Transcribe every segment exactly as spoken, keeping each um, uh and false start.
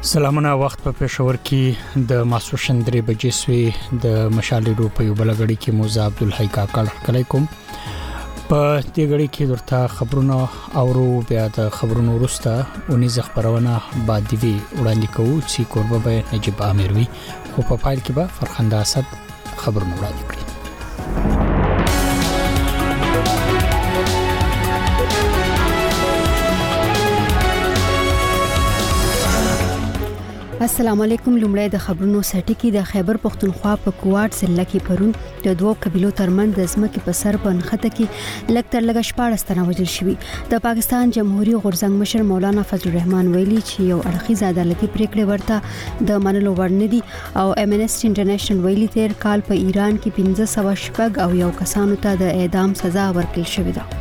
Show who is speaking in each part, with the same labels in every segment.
Speaker 1: سلامونه وخت په پېښور کې د ماسوشن درې بجې سوي د مشال ریډیو په یو بلګړی کې موزه عبدالحی کاکړ کلی کوم په دې غړي کې ورته خبرونه اورو بیا د خبرونو وروسته اونیز خبرونه بعد دی وړاندې کوو چې قربه به نجيب عامر وي خو په پایل کې به فرخنده اسد خبرونه وړاندې کړي.
Speaker 2: السلام علیکم. لومړی د خبرونو سټیکی د خیبر پختونخوا په کوټ ضلع کې پرون د دوه قبيلو ترمن د ځمکې په سر په نخته کې لکتر لګ شپاړس تنه وژل شوی. د پاکستان جمهوریت غورځنګ مشر مولانا فضل الرحمن ویلي چې یو اړخیز عدالتي پریکړه ورته د منلو وړ نه دي او امنسټي انټرنیشنل ویلي تیر کال په ایران کې پنځه سوه شپږ او یو کسانو ته د اعدام سزا ورکړل شوې ده.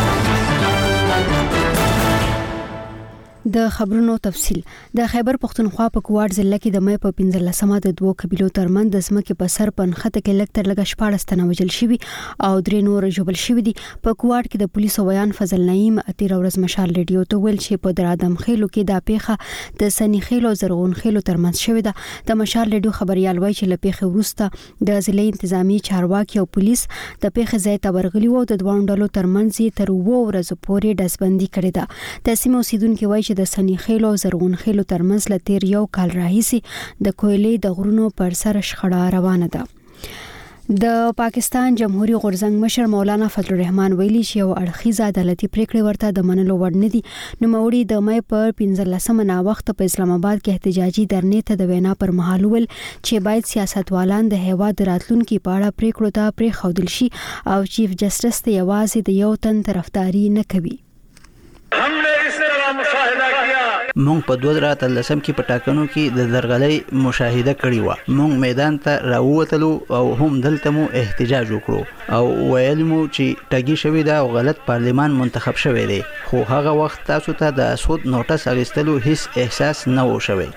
Speaker 2: د خبرونو تفصیل. د خیبر پختونخوا په کوټ ضلع کې د مې په پنځلسمه د دوه قبيلو ترمن د ځمکې په سر په نخته کې لکتر لګ شپاړس تنه وژل شوی او درې نور ژوبل شوی دي. په کوټ کې د پولیسو بیان فضل نعیم اتیر ورځ مشال ریډیو ته ویل چې په درادم خېلو کې د پیخه د سنی خېلو زرغون خېلو ترمن شوی ده. د مشال ریډیو خبريال وایي چې لپیخه ورسته د ضلع انتظامی چارواکي او پولیس د پیخه ځای ته ورغلي وو. د دوه ډلو ترمنځ تر وو ورځې پورې داسبندي کړې ده. تاسو اوسیدونکو وایي چې د سنی خېلو زرغون خېلو ترمنځ لتیر یو کال راهیسي د کویلې د غرونو پر سر شخړه روانه ده. د پاکستان جمهوریت غورځنګ مشر مولانا فضل الرحمن ویلي چې یو اړخیز عدالتي پریکړه ورته د منلو وړ نه دي. نو موري د مې پر پنځلسمه نا وخت په اسلام آباد کې احتجاجي درنې ته د وینا پر مهال ول چې باید سیاستوالان د هیواد راتلونکو په اړه پریکړو ته پرې خودل شي او چیف جسټس ته یوازې د یو تن طرفداري نه کوي.
Speaker 3: हमने इस तरह मुशाहिदा किया
Speaker 4: مونږ په دوه زره اتلسم کې په ټاکنو کې د درغلۍ مشاهده کړې و. مونږ میدان ته راووتلو او هم دلته مو احتجاج وکړو او ویل مو چې ټاګي شوی دا او غلط پارلمان منتخب شوی دی خو هغه وخت تاسو ته د سود نوټس اخیستلو هیڅ احساس نه و شوی.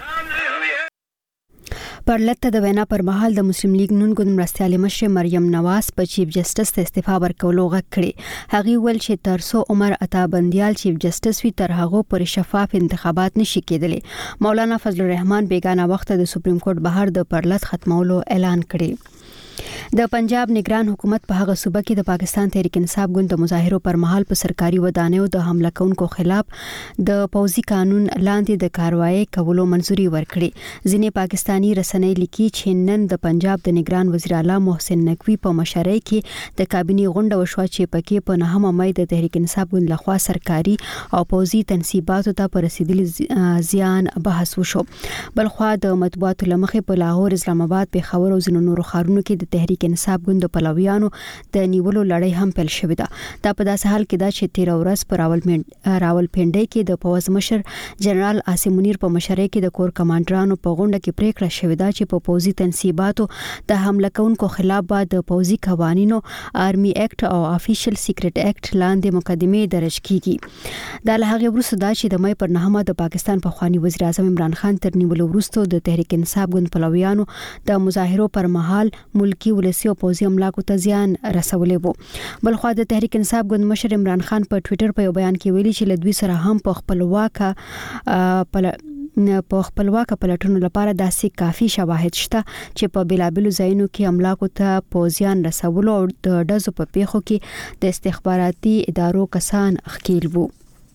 Speaker 2: پر لته د وینا پر مهال د مسلم لیگ نون ګوند مرستيال مشر مریم نواز په چیف جسټس ته استعفا ورکولو غږ کړي. هغه ول چې ترسو عمر عطا بندیال چیف جسټس وی تر هغه پر شفاف انتخابات نشي کېدلی. مولانا فضل الرحمن بیگانه وخت د سپریم کورټ بهر د پرلط ختمولو اعلان کړي. د پنجاب نگران حکومت په هغه صوبه کې د پاکستان تحریک انصاف ګوند د مظاهرو پر مهال په سرکاري ودانیو د حمله کوونکو خلاف د پوځي قانون لاندې د کاروایی کولو منځوري ورکړي. ځینې پاکستانی رسنۍ لیکي چې نن د پنجاب د نگران وزیر اعلی محسن نقوی په مشرۍ کې د کابینې غونډه وشوه چې پکې په نهمه مې د تحریک انصاف ګوند لخوا سرکاري او پوځي تنصیباتو ته پر رسیدلي زیان بحث وشو. بلخوا د مطبوعاتو لمخې په لاهور، اسلام آباد، پیښور او ځینو نورو ښارونو کې د تحریک انصاف ګوند پلویانو د نیولو لړۍ هم پیل شوې ده. دا په داسې حال کې ده چې تیر ورځ پر راولپنډۍ کې د پوز مشر جنرال عاصم منیر په مشرۍ کې د کور کمانډرانو په غونډه کې پریکړه شوې ده چې په پوځي تنصیباتو د حمله کوونکو خلاف به د پوځي قوانینو آرمي ایکټ او افیشل سیکریټ ایکټ لاندې مقدمه درج کیږي. دا له هغه وروسته ده چې د مې پر نهمه د پاکستان په خواني وزیر اعظم عمران خان تر نیولو وروسته د تحریک انصاف ګوند پلویانو د مظاهرو پر مهال ملکی ولسی او پوځي املاکو ته زیان رسولې وو. بلخوا د تحریک انصاف ګوند مشر عمران خان په ټوئیټر په یو بیان کې ویلي چې لدوی سره هم په خپلواکه په خپلواکه پلټونو لپاره داسې کافي شواهد شته چې په بلابلو ځایونو کې املاکو ته پوځیان رسولو او د ډزو په پیښو کې د استخباراتي ادارو کسان ښکیل وو.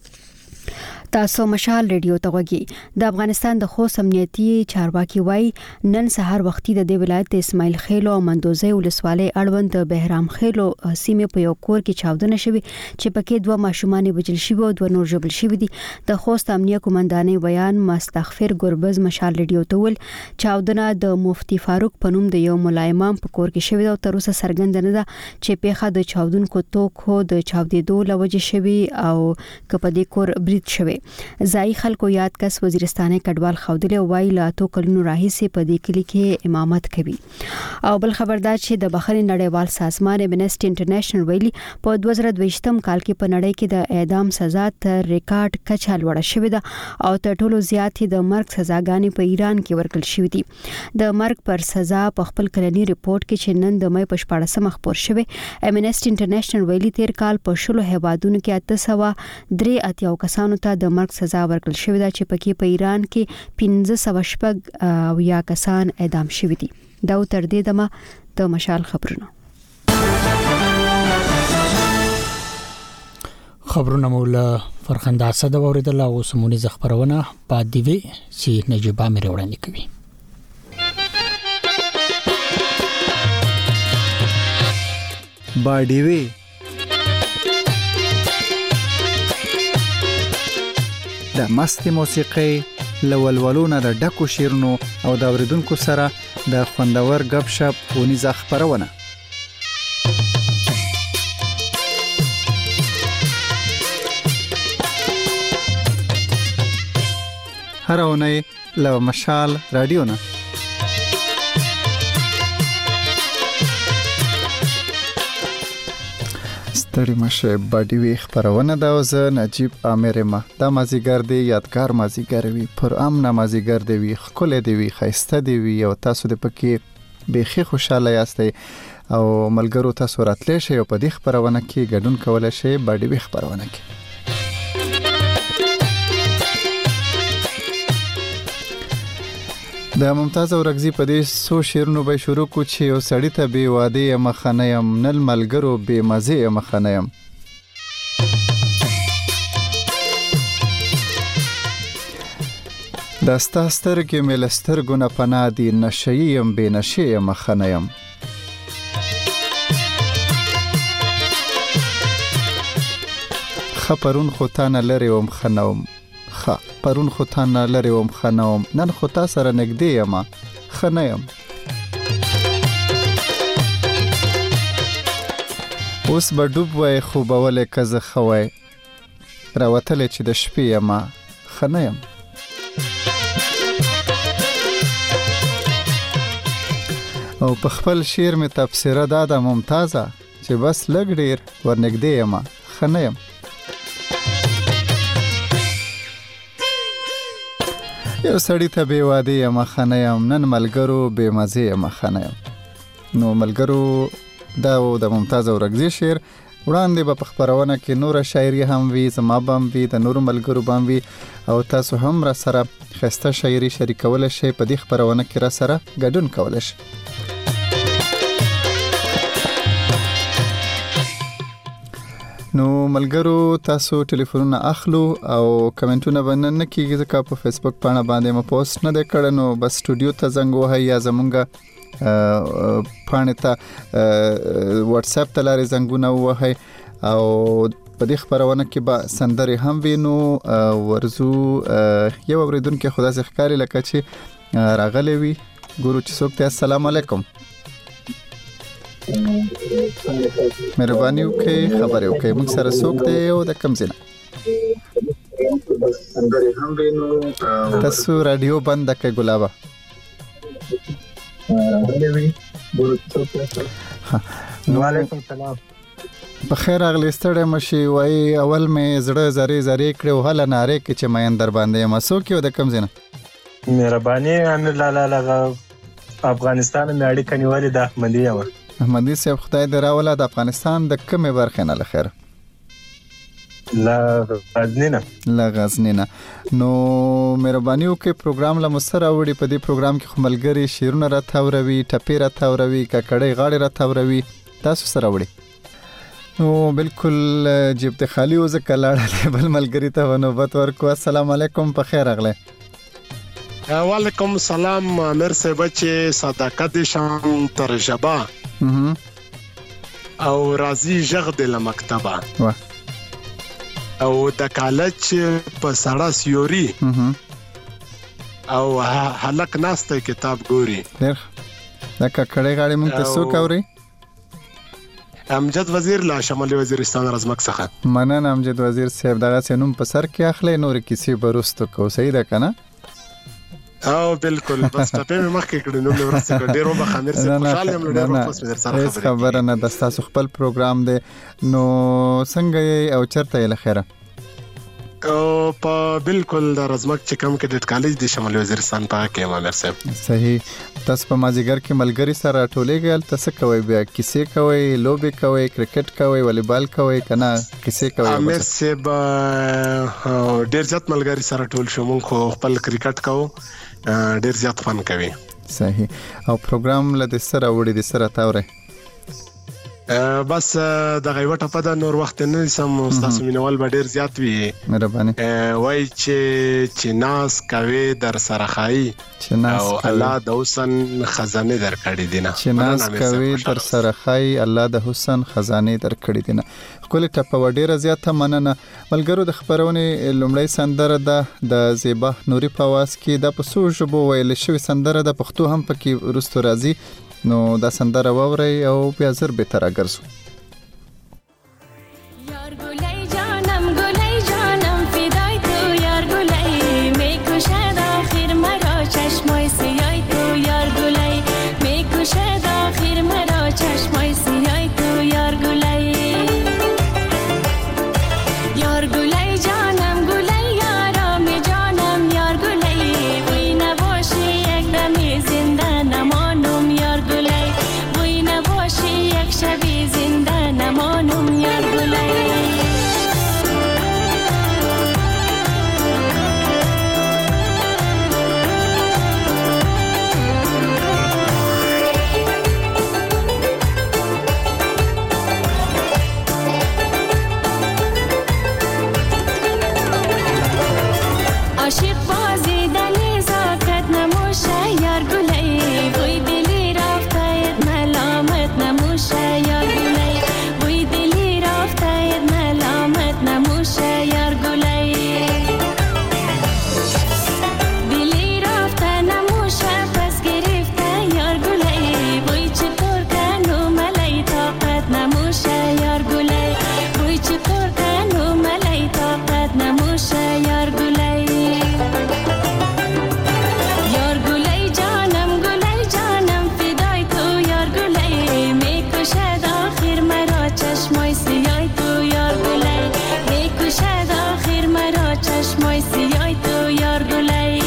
Speaker 2: تاسو مشال ریډیو ته وګورئ. د افغانستان د خوست امنیتي چارواکي وای نن سهار وختي د دې ولایت اسماعیل خیلو او مندوزي ولسوالۍ اړوند د بهرام خیلو سیمه په یو کور کې چاودنه شوې چې پکې دوه ماشومان وژل شوي او دوه نور ژوبل شوي دي. د خوست امنیه قومندانۍ بیان مستغفر ګربز مشال ریډیو ته ول چاودنه د مفتی فاروق پنوم د یو مولای امام په کور کې شوې او تر اوسه څرګند نه ده چې پیخه د چاودونکو توکو د چاودېدو لوجه شوی او کپدې کور برید شوی. ځای خلکو یاد کس وزیرستاني کډوال خودلې وای لا تو کلونو راهیسې په دې کلی کې امامت کوي. او بل خبردار چې د بخښنې نړیوال سازمان امنسټي انټرنیشنل ویلي په دوه زره دویشتم کال کې په نړۍ کې د اعدام سزا تر ریکارډ کچه لوړه شوې ده او تر ټولو زیات د مرګ سزاګانې په ایران کې ورکړل شوې دي. د مرګ پر سزا په خپل کلنی ریپورت کې چې نن د مې په شپاړسمه خبر شوی امنسټي انټرنیشنل ویلي تیر کال په شلو هیوادونو کې اته سوه درې اتیا کسانو ته د د مرګ سزا ورکړل شوې ده چې پکې په ایران کې پنځه سوه شپږ او یا کسان اعدام شوي دي. دا تر دې دمه د مشال خبرونه
Speaker 1: خبرونه مولا فرخنده اسد اوریدل او سمونی زخبرونه په دیوی چې نجيبه مې وړاندې کوي.
Speaker 5: باډیوي د مست موسیقي لولولونه د ډکو شیرونو او د اوریدونکو سره د خوندور غب شپ ونیزه خبرونه. هر اونۍ له مشال رادیو نه ستړي مشه باډیوي خبرونه دا وزه نجيب عامر ما د مازیګر دی یادګار مازیګر وی پر امن مازیګر دی وی خپل دی وی خيسته دی وی او تاسو د پکې بيخي خوشاله یاستئ او ملګرو تاسو راتلې شئ او په دې خبرونه کې ګډون کولای شئ باډیوي خبرونه کې. د ممتاز اورغزي په دې سو شیرونو به شروع کو چې او سړی ته بي واده مخنیم نل ملګرو بي مزه مخنیم. د ستاستر کې ملستر ګونه پنادي نشیم بي نشي مخنیم. خبرون خوتانه لري وم خنوم خ پرون خو تانه لري وم خنوم نن خو تا سره نګدې یم خنیم. اوس به ډوب وای خو بوله کزه خوای راوتل چې د شپې یم خنیم. او په خپل شعر می تفسیر داده ممتازه چې بس لګ ډیر ورنګدې یم خنیم. یو سړی ته بي واده یم خنیم نن ملګرو بي مزه یم خنیم. نو ملګرو دا د ممتاز اورغزي شعر وړاندې په خبرونه کې نور شاعري هم وی زما بم وی د نور ملګرو بم وی او تاسو هم را سره خسته شاعري شریکول شي په دې خبرونه کې را سره ګډون کول شي. نو ملګرو تاسو ټلیفونونه اخلو او کمنټونه باندې کیږي ځکه په فیسبوک باندې باندې ما پوسټ نه کړم نو بس سټوډیو ته زنګ وهي یا زمونږه باندې ته واتس اپ ته لاري زنګونه وهي او په دې خبرونه کې به سندري هم وینو ورزو یو اوریدونکو خدا سي ښکاری لکه چې راغلي وي ګورو چې څوک ته السلام علیکم مهرباني وکړئ خبرې وکړئ موږ سره څوک دی او د کوم ځای نه تاسو رادیو بند کړئ ګلابا.
Speaker 6: وعلیکم السلام.
Speaker 5: بخیر اغلی ستړی مشي وای اول مې زړه زری زری کړو هله ناره کې چې مې اندر باندې مسو کې د کوم ځای نه
Speaker 6: مهرباني ان لا لا لا افغانستان مې اړیکه نیولې د احمدي یم.
Speaker 5: احمدي صاحب خدای دې راوله د افغانستان د کومه برخه نه لخر
Speaker 6: لا غزنی نه
Speaker 5: لا غزنی نه. نو مهرباني وکړئ پروګرام له مسره وړي په دې پروګرام کې خملګری شیرونه را تاوروي ټپی را تاوروي ککړې غاړي را تاوروي تاسو سره وړي. نو بالکل جیب ته خالی وځه کلاړه بل ملګری ته نوبت ورکو. السلام علیکم په خیر اغله.
Speaker 7: وعلیکم السلام امیر صاحب چې صداقت شان ترجبه او راضی جغ د مکتبه او د کالج په سړه سیوري او هلک ناسته کتاب ګوري.
Speaker 5: ډېر دا ککړې غاړي مونږ ته څوک اوري؟
Speaker 7: امجد وزیر لا شمالي وزیرستان رزمک څخه.
Speaker 5: مننه امجد وزیر صاحب دغه سنوم په سر کې اخلي نور کیسې برستو کو صحیح ده کنه؟
Speaker 7: او بالکل بس ټپه مې مخکې کړې نو مې ورسته کړ ډېر وبخ امیر صاحب خوشاله یم ډېر وخت مې در سره خبرې
Speaker 5: خبره نه د تاسو خپل پروګرام دی نو څنګه او چرته یې لخره
Speaker 7: او په بالکل د رزمک چې کوم کډټ کالج د شمالي وزیرستان په کې امیر صاحب.
Speaker 5: صحیح. تاسو په مازیګر کې ملګری سره ټولېږئ، تاسو کوي بیا کیسې کوي، لوبي کوي، کرکټ کوي، والیبال کوي کنه کیسې کوي؟
Speaker 7: امیر صاحب ډیر زیات ملګری سره ټول شو، مونږ خو خپل کرکټ کوو، ډیر زیات فن کوي.
Speaker 5: صحیح. او پروګرام لته سره وړي د سره تاوره
Speaker 7: بس د غیوټه په د نور وخت نه سم تاسو مینوال به ډیر زیات وي.
Speaker 5: مهرباني.
Speaker 7: وای چې چې ناس کوي در سره خای او الله د حسن خزانه در کړی دینه.
Speaker 5: چې ناس کوي در سره خای الله د حسن خزانه در کړی دینه. خپل ټپه ډیره زیاته مننه. ملګرو د خبرونه لومړی سندره ده د زیبا نوري په واس کې د پسو ژبو ویل شوی سندره د پښتو هم پکې ورستو راځي، نو دا سندره ووري او بیا زر به تر اگرسو.
Speaker 8: یار گلای جانم گلای جانم فدای تو یار گلای میکشد آخر مرا چشمای سیای تو یار گلای میکشد آخر مرا چشمای سیای تو یار گلای یار گلای جانم گلای یارم جانم یار گلای وی نباشی یک دمی زنده نمانم یار گلای وی نباشی یک شبی زنده نمانم یار گلای عاشق بازی دلی زاکت نموشه یار گلای وی دلی رفته ملامت نموشه یار گلای وی دلی رفته ملامت نموشه یار گلای دلی رفته نموشه پس گرفته یار گلای وی چطور کنو ملای طاقت نموشه یار گلای وی چطور کنو ملای طاقت نموشه یار گلای یار گلای جانم گلای جانم فدای تو یار گلای میکشد آخر مرا چشمای سیای تو یار گلای میکشد آخر مرا چشمای سیای تو یار گلای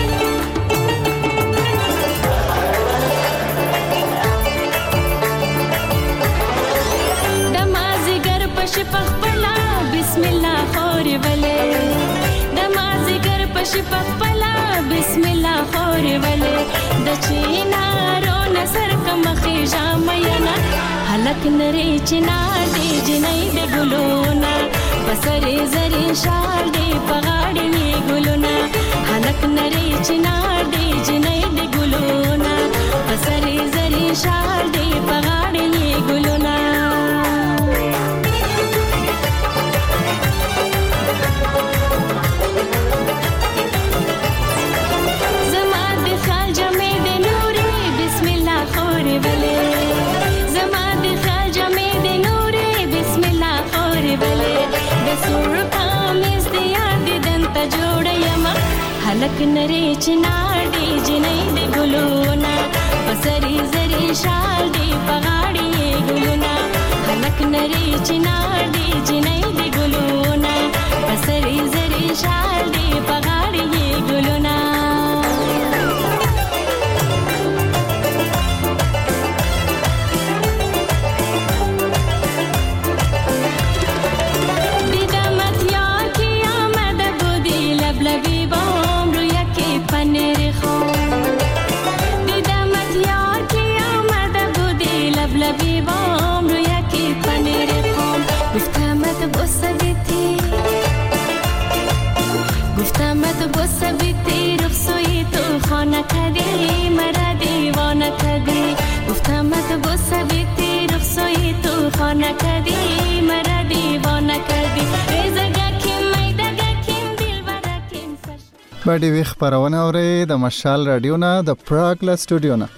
Speaker 8: دمازگر پش پخپلا بسم الله خور وله دمازگر پش پخپلا بسم الله خور وله د چینارو نصر کم خیجا مینا حلق نری چنار دی جنای د ګلونا بسری زری شال دی پغاړی ګلونا حلق نری چنار دی جنای د ګلونا بسری زری شال دی پغاړی ګلونا حلق نری چنار دی جنای دی ګلونا بسری زری شال دی پغاړی ګلونا حلق نری چنار دی جنای دی ګلونا بسری زری شال دی پغاړی ګلونا کدی مرا دیوانه کدی گفتم تو بوسه بیتی رخصوی تو خانه کدی مرا دیوانه کدی زګه کې مې دګه کې دل ورکیم سر
Speaker 5: باندې وی خبرونه اورې د مشال رادیو نه د پراګ لا سټوډیو نه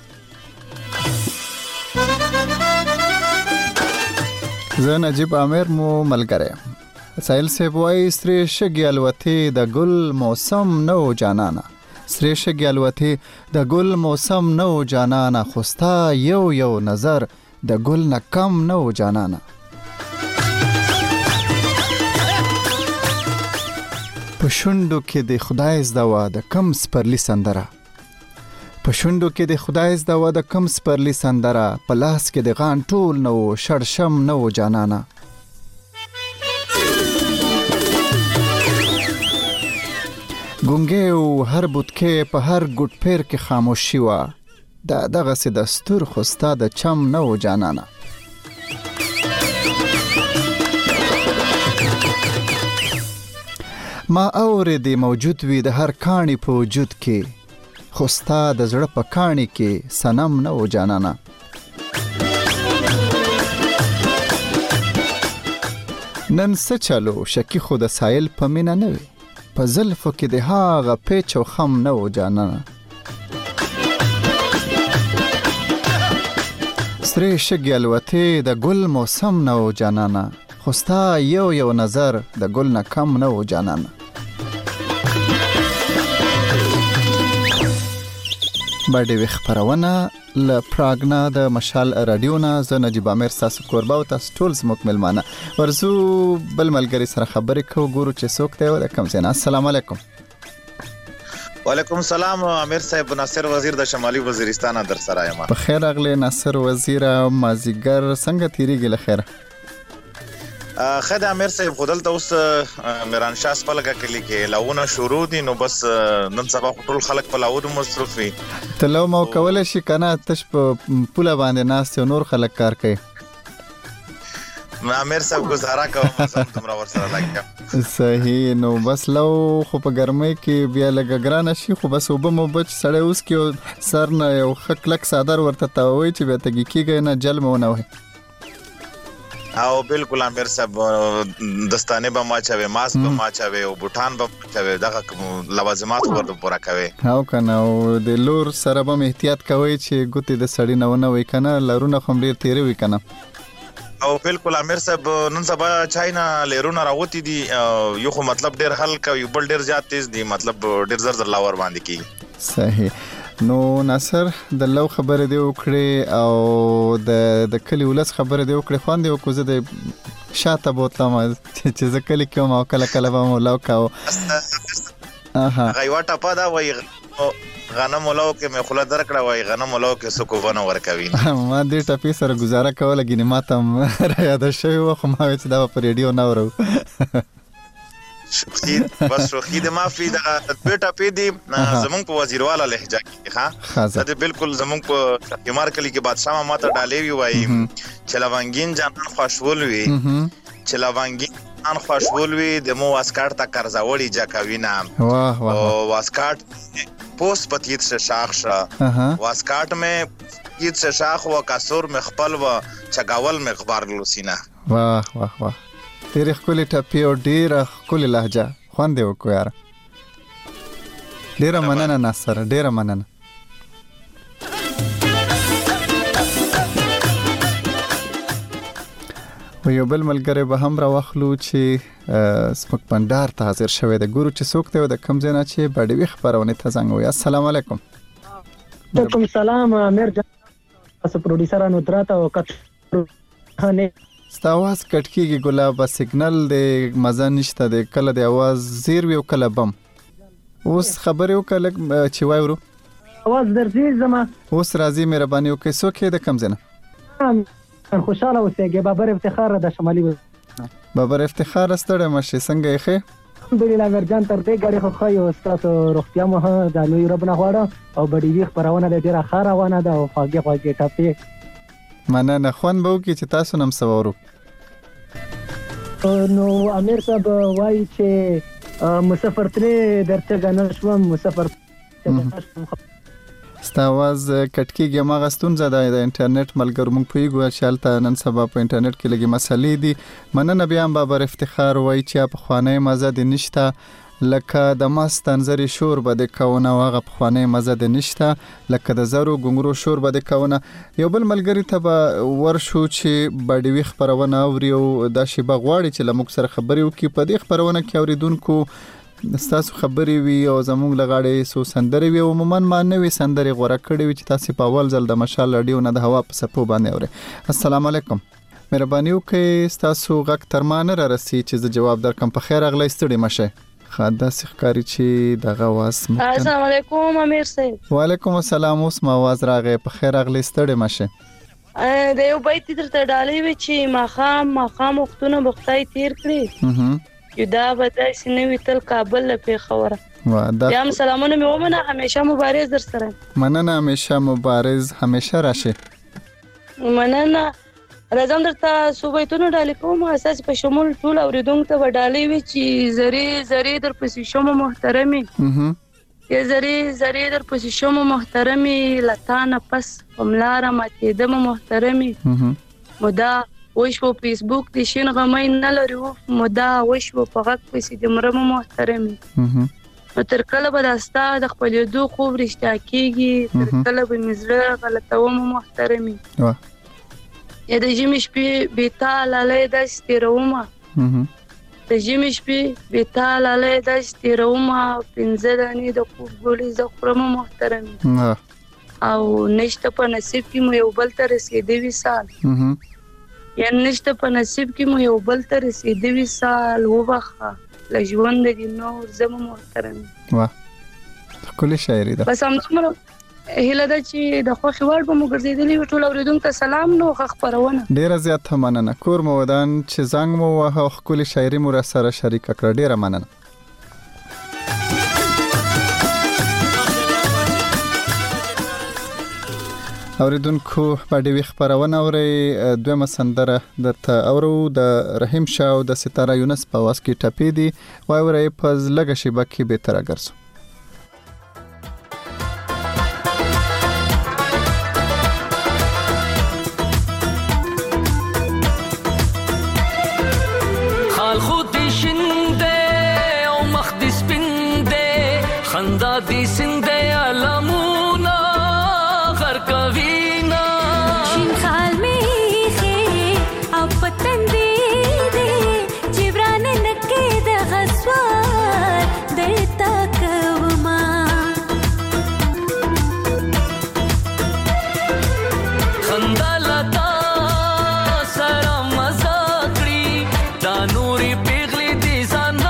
Speaker 5: زه نجیب عامر مو ملګری سایل سیبوای ستري شګیالوتی د ګل موسم نو جانانا سری شګیالوتی د ګل موسم نو جانانا خوستا یو یو نظر د ګل نه کم نو جانانا په شونډو کې د خدای زدوا د کم سپرلی سندره په شونډو کې د خدای زدوا د کم سپرلی سندره په لاس کې د غان ټول نو شړشم نو جانانا ګونګې او هر بوتکې په هر ګوټ پیر کې خاموشي وا دا دغه سي د ستور خوستا د چم نو جانانا ما اورېدې موجود وي د هر کاڼي په وجود کې خو ستا د زړه په کاڼي کې صنم نه و جانانه نن څه چلو شکی خو د سایل په مینه نه وي په زلفو کې د هاغه پیچ او خم نه و جانانه سرې شګې الوتې د ګل موسم نه و جانانه خو ستا یو یو نظر د ګل نه کم نه و جانانه باندې وی خبرونه ل پراګنا د مشال رادیو نه ز نجيب امیر تاسو کوربا او تاسو ټول زموږ ملمانه ورزو بل ملګری سره خبرې کو ګورو چې څوک دی او کوم څه نه السلام علیکم
Speaker 9: وعلیکم السلام امیر صاحب ناصر وزیر د شمالي وزیرستان در سره یم
Speaker 5: په خیر اغله ناصر وزیر مازیګر څنګه تیریږي لخير
Speaker 9: خدای امیر صاحب خدل ته اوس میران شاه سپلګه کلی کې لاونه شروع دي نو بس نن سبا ټول خلک په لاونه مصروف وي
Speaker 5: ته لو مو کول شي کنه تش په پوله باندې ناس ته نور خلک کار کوي
Speaker 9: امیر صاحب گزاره کوم سم تمرا ور سره لګیا
Speaker 5: صحیح نو بس لو خو په ګرمۍ کې بیا لګ ګران شي خو بس وبم وبچ سړی اوس کې سر نه یو خکلک صادر ورته تاوي چې به تګی کېږي نه جلمونه وي
Speaker 9: او بالکل امیر صاحب دستانه به ما چوي ماسک به ما چوي او بوټان به چوي دغه لوازمات ورته پورا کوي
Speaker 5: او کنه او د لور سره به احتیاط کوي چې ګوتې د سړی نه ونه وي کنه لارونه خو ډیر تیری وي کنه
Speaker 9: او بالکل امیر صاحب نن سبا چاینا لرونه راوتی دي یو خو مطلب ډیر هلک یو بل ډیر زیات تیز دي مطلب ډیر زر زر لاور باندې کی
Speaker 5: صحیح نو ناصر د لو خبره دی وکړي او د د کلی ولس خبره دی وکړي خوان دی وکړه د شاته بوتلم چې ځکه کوم او کله کله به مولا کاو اها
Speaker 9: غیواټه پاده وای غنم مولو کې مې خله درکړه وای غنم مولو کې سکو ونه ورکوي
Speaker 5: ما دې ټپی سره گزاره کوله ګینه ماته را یاد شوی و خو ما چې دا په ریډیو نه ورو
Speaker 9: شوخی بس شوخی د مافي د بیٹا پی دی زمون په وزیرواله لهجه کې ها دا بالکل زمون په یمار کلی کې بادشاہ ماته ډالې وی وای چې لوانګین جان خوشول وی چې لوانګین ان خوشول وی د مو واسکاټ تا قرضاوړي جاکاوینا
Speaker 5: واه واه
Speaker 9: واسکاټ پوس پتیت سے شاخ شا واسکاټ میں پتیت سے شاخ و کسور مخپل و چگاول مخبار لوسینا
Speaker 5: واه واه واه تیرې خپل ټپی او ډیر خپل لهجه خوند وکړ یار ډیر مننه ناصر ډیر مننه و یو بل ملګری به هم را واخلو چې سپک پندار ته حاضر شوی د ګورو چې څوک دی د کم ځای نه چې باډوي خبرونه ته څنګه وي السلام علیکم
Speaker 10: وعلیکم السلام امیر جان تاسو پروډوسر انودرات او کټ نه
Speaker 5: ستاواز کټکیږي ګلاب سیګنل د مزه نشته د کله د आवाज زیر وی او کله بم اوس خبرو کله چې وایو
Speaker 10: आवाज درځي زما
Speaker 5: اوس راځي مهرباني وکړئ څوک د کم ځای نه
Speaker 10: خوشاله اوسېږي بابر افتخار د شمالي
Speaker 5: بابر افتخار ستړی مشه څنګه یې ښه
Speaker 10: الحمدلله مرجان تر دې غړي خو خو یو تاسو روغتیا مه د لوی رب نه غواړم او بډې وی خبرونه د ډیره خاره ونه ده او فاګه فاګه ټاپي
Speaker 5: مننه خوان به وکي چې تاسو نم سوورو
Speaker 10: نو امیر صاحب وایي چې مسافر ترې درته غنل شوم مسافر
Speaker 5: ستاواز کټکیږي ما غستون زده د انټرنیټ ملګر مونږ پیګو شالته نن سبا په انټرنیټ کې لګي مسلې دي مننه بیا بابر افتخار وای چې په خوانې مزه د نشته لکه د ماستنظری شور بده کونه واغه په خوانې مزه د نشته لکه د زرو ګنګرو شور بده کونه یو بل ملګری ته ورشو چې باډوي خبرونه اوري او د شی بغواړي چې لمک سره خبري وکي په دې خبرونه کې اوریدونکو تاسو خبرې وی او زموږ لغاړې سو سندري وی عموما ما نه وی سندري غوړه کړې وی چې تاسو په اول ځل د مشال رادیو نه د هوا په سپو باندې اوري السلام علیکم مهرباني وکړئ تاسو غږ تر ما نه راسي چې زه جواب درکم په خیر اغلی ستړي مشه خاطر سخکاری چې دغه واس
Speaker 11: السلام علیکم امیر صاحب.
Speaker 5: وعلیکم السلام. اوس ما आवाज راغی په خیر اغلی ستړي مشه.
Speaker 11: د یو بیت درته ډالې وی چې ماخام ماخام وختونه بختای تیر کړی یو دا به داسې نه وي تل کابل له پیښوره. یا سلامونه مې ومنه همیشه مبارز در سره.
Speaker 5: مننه همیشه مبارز همیشه راشه.
Speaker 11: مننه. راځم درته صوبایتونو ډالې کوم اساس په شمول ټول اوریدونکو ته ډالې وی چې زری زری در پسې شوم محترمي. یا زری زری در پسې شوم محترمي لتانه پس هملاره ماتېدم محترمي. مدا وش په فیسبوک د شین غمای نه لري مدا وش په غږ پسې د مرم محترمي. نو تر کله به داستا د خپل دو خوب رښتیا کیږي تر کله به مزله غلطوم محترمي. یا د جمی شپې بیتاله لې د ستیروما د جمی شپې بیتاله لې د ستیروما پنځه دانی د خوب ګولې ز خرم محترمي. او نشته په نصیب کې مو یو بل ته رسیدې وی سال یا نشته په نصیب کې مو یو بل ته رسیدې وی سال وبخه لژوند د نور زمو محترمي.
Speaker 5: واه کله شاعري ده.
Speaker 11: بس هم څومره هله د چې د خوخي وړ به مو ګرځېدلې ټول اوریدونکو ته سلام نو خبرونه
Speaker 5: ډیره زیات مننه. کور مو ودان چې زنګ مو وه خپل شاعري مو سره شریک کړ ډیره مننه. اوریدونکو په دې خبرونه اوري دوه سندره درته اورو د رحیم شاه او د ستاره یونس په واس کې ټپې دي وای ورې په لګه شی بکی به تر ګرځو.
Speaker 12: خندا دی سنده علمونا غر کوینا
Speaker 8: شین خال میخه او پتن دی دی جبران نکه د غسوار درتا کوما
Speaker 12: خندا لتا سره مزاکړي دا نوري پیغلی دی زانا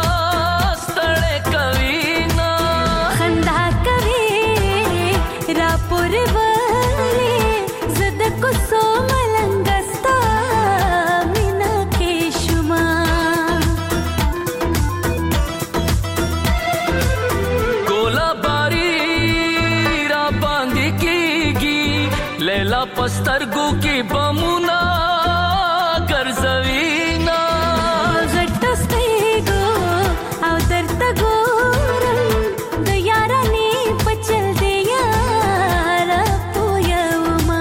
Speaker 12: پسترګو کې بمونا ګرځوینا
Speaker 8: زټستېګو او درته ګورم د یارانې پچل دی یار پویوما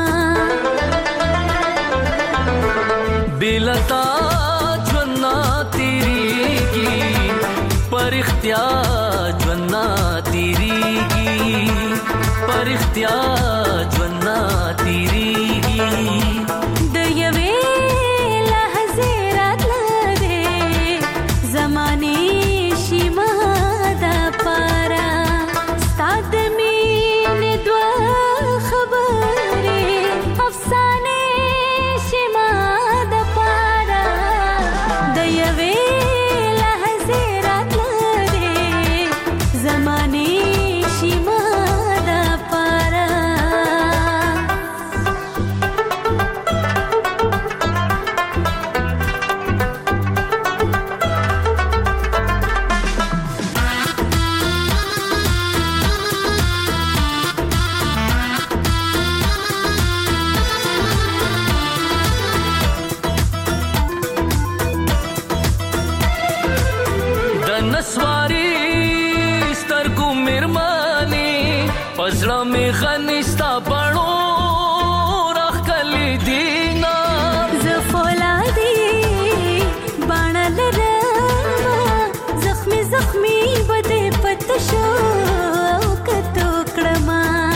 Speaker 12: بلتا جنا تیریږي پر اختیار جنا تیریږي پر اختیار جنا تیریږي
Speaker 8: د یوې لحظې راتله زمانې شیما د پارا ستاد مینې دوه خبرې افسانې شیما د پارا د یوې لحظې راتله زمانې شیما
Speaker 12: نسواری سترګو مرمانی پزړه می غنستا بڼو راخلي دینا
Speaker 8: ز فولادي باڼل رما زخمی زخمی بده پت شو کتو کړما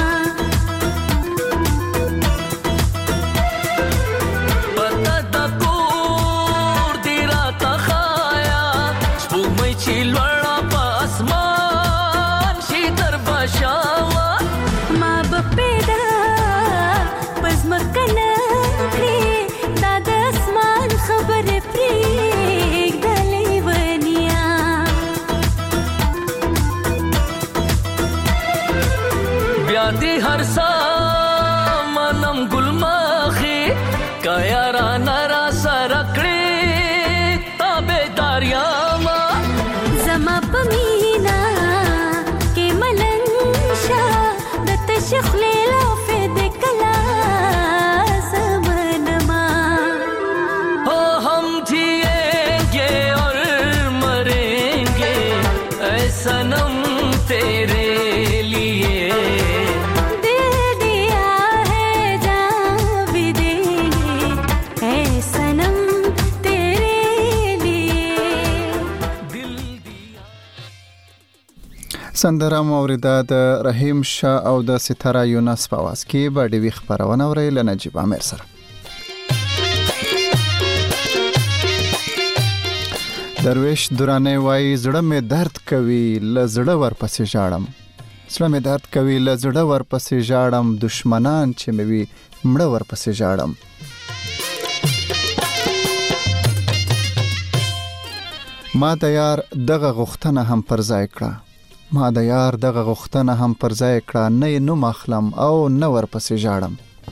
Speaker 12: پتا د کور دی را تخایا سپوږمۍ چې لوړه په اسمان شي در بشاوه
Speaker 8: ما به پیدا
Speaker 12: کایا را نرا سرکړې تابعداریا ما
Speaker 8: زما پمینا کې ملنشا د تشخلې لافه د کلا زمانما
Speaker 12: او هم جیئنگے اور مرینگے اے سنم تیرے
Speaker 5: سندره موریده د رحیم شاه او د ستاره یونس په आवाज کې به ډیوی خبرونه اوري ل نجیب امیر سره. درویش دورانه وای زړه مې درد کوي ل زړه ورپسې ژاړم زړه مې درد کوي ل زړه ورپسې ژاړم دشمنان چې مې وي مړه ورپسې ژاړم. ما د یار دغه غوښتنه هم پر ځای کړه ما د یار دغه غوښتنه هم پر ځای کړه نه نو مخلم او نه ورپسې ژاړم.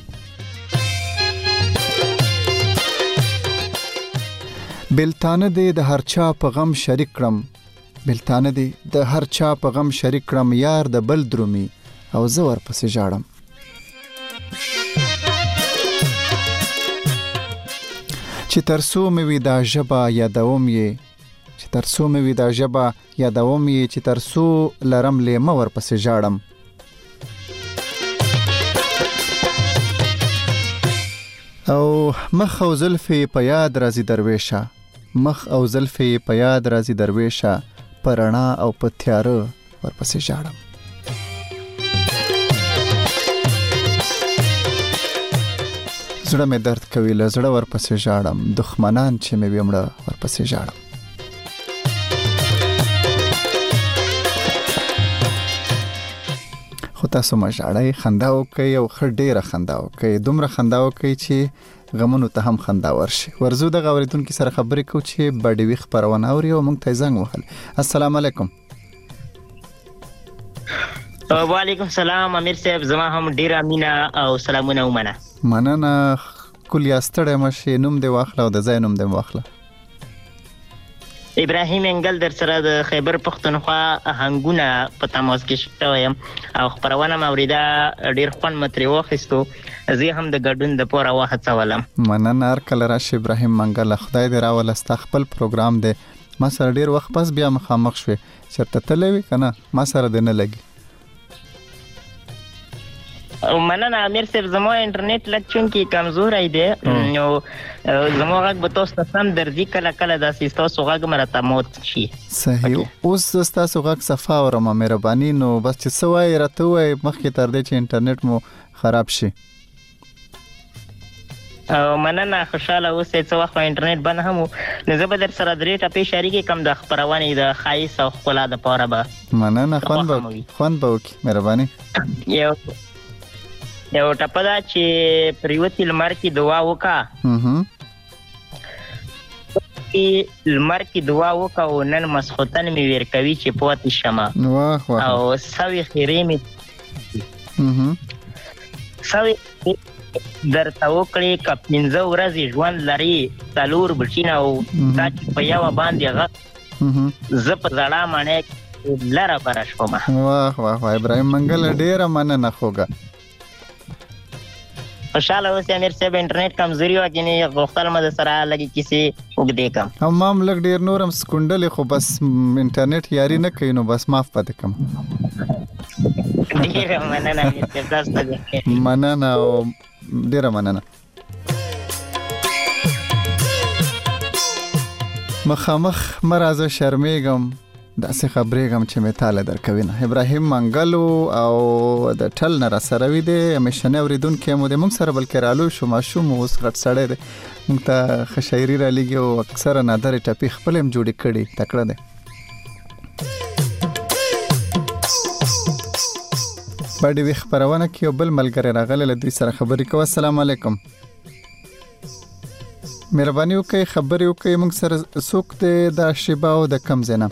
Speaker 5: بلتانه دې د هر چا په غم شریک کړم بلتانه دې د هر چا په غم شریک کړم یار د بل درومي او زه ورپسې ژاړم. چې ترسو مې وي دا ژبه یادوم یې چې ترسو مې وي دا ژبه یادوم یې چې ترسو لرم لیمه ورپسې ژاړم. او مخ او زلفې په یاد راځي درویشه مخ او زلفې په یاد راځي درویشه په رڼا او په تیاره ورپسې ژاړم. زړه مې درد کوي له زړه ورپسې ژاړم دښمنان چې مې وي مړه ورپسې ژاړم. خو تاسو ما ژاړئ خندا وکئ او ښه ډېره خندا وکئ دومره خندا وکئ چې غمونو ته هم خندا ورشي. ورزو دغه اورېدونکي سره خبرې کوو چې بډیوي خپرونه اوري او موږ ته زنګ وهل. السلام علیکم.
Speaker 13: وعلیکم السلام امیر صاحب زما هم ډیره مینا او سلامونه ومنه.
Speaker 5: مننه کل یاستړی مشي نوم دی واخله او د ځای نوم دی واخله.
Speaker 13: ابراهیم انګل در سره د خیبر پختونخوا هنګونه په تماس کې شوم او خبرونه موریده ډیر خوند متری واخیستو زه هم د ګډون د پوره وخت څولم.
Speaker 5: مننه هر کله راشي ابراهیم منګل خدای دې راول است خپل پروګرام دی ما سره ډیر وخت پس بیا مخامخ شوې چرته تلوي کنه ما سره دې نه لګي.
Speaker 13: مننه امیر صاحب زمو انټرنیټ لچون کې کمزوري دی نو زمو غږ به تاسو ته سم درځي کله کله د تاسو غږ مرته موت شي.
Speaker 5: صحیح اوس تاسو غږ صفا او ما مهرباني نو بس چې سوای راته وای مخکې تر دې چې انټرنیټ مو خراب شي.
Speaker 13: او مننه خوشاله اوسې څو وخت انټرنیټ بند هم نو زه به در سره درې ټپې شریکې کم د خبرونه د خایس او خلا د پاره به
Speaker 5: مننه خوان به خوان به وکي مهرباني.
Speaker 13: یو یو ټپه دا چې پریوتی لمر کې دعا وکا لمر کې دعا وکا او نن مسخوتن می ور کوي چې پوت شمه
Speaker 5: واه واه
Speaker 13: او سوي خیرې می سوي در توکړې کپینځه ورځې ژوند لري تلور بچینا او دا چې په یو باندې غ ز په زړه باندې لره برش کومه.
Speaker 5: واه واه ابراهیم منګل ډیره مننه خوګه.
Speaker 13: خوشاله اوسې امیر صاحب انټرنیټ کمزوري و کني غوښتل مده سره لګي کیسه وګدې کم
Speaker 5: هم مام لګ ډیر نورم سکونډل خو بس انټرنیټ یاري نه کوي نو بس معاف پاتې کم.
Speaker 13: ډیره مننه امیر صاحب تاسو ته
Speaker 5: مننه او ډیره مننه. مخامخ مرزه شرمېږم داسې خبرېږم چې مې تاله درکوي نه. ابراهیم منګلو او د ټل نه را سره وي دی همیشنه اورېدونکی مو دی موږ سره بلکې رالو شو ماشوم اوس غټ سړی دی موږ ته ښه شاعري رالیږي او اکثره نادرې ټپې خپل هم جوړې کړي تکړه دی. باندې وی خبرونه کې بل ملګری راغلی له دوی سره خبرې کوو. السلام علیکم. مهرباني وکړئ خبرې وکړئ موږ سره څوک دی د شیبا او د کم ځای نه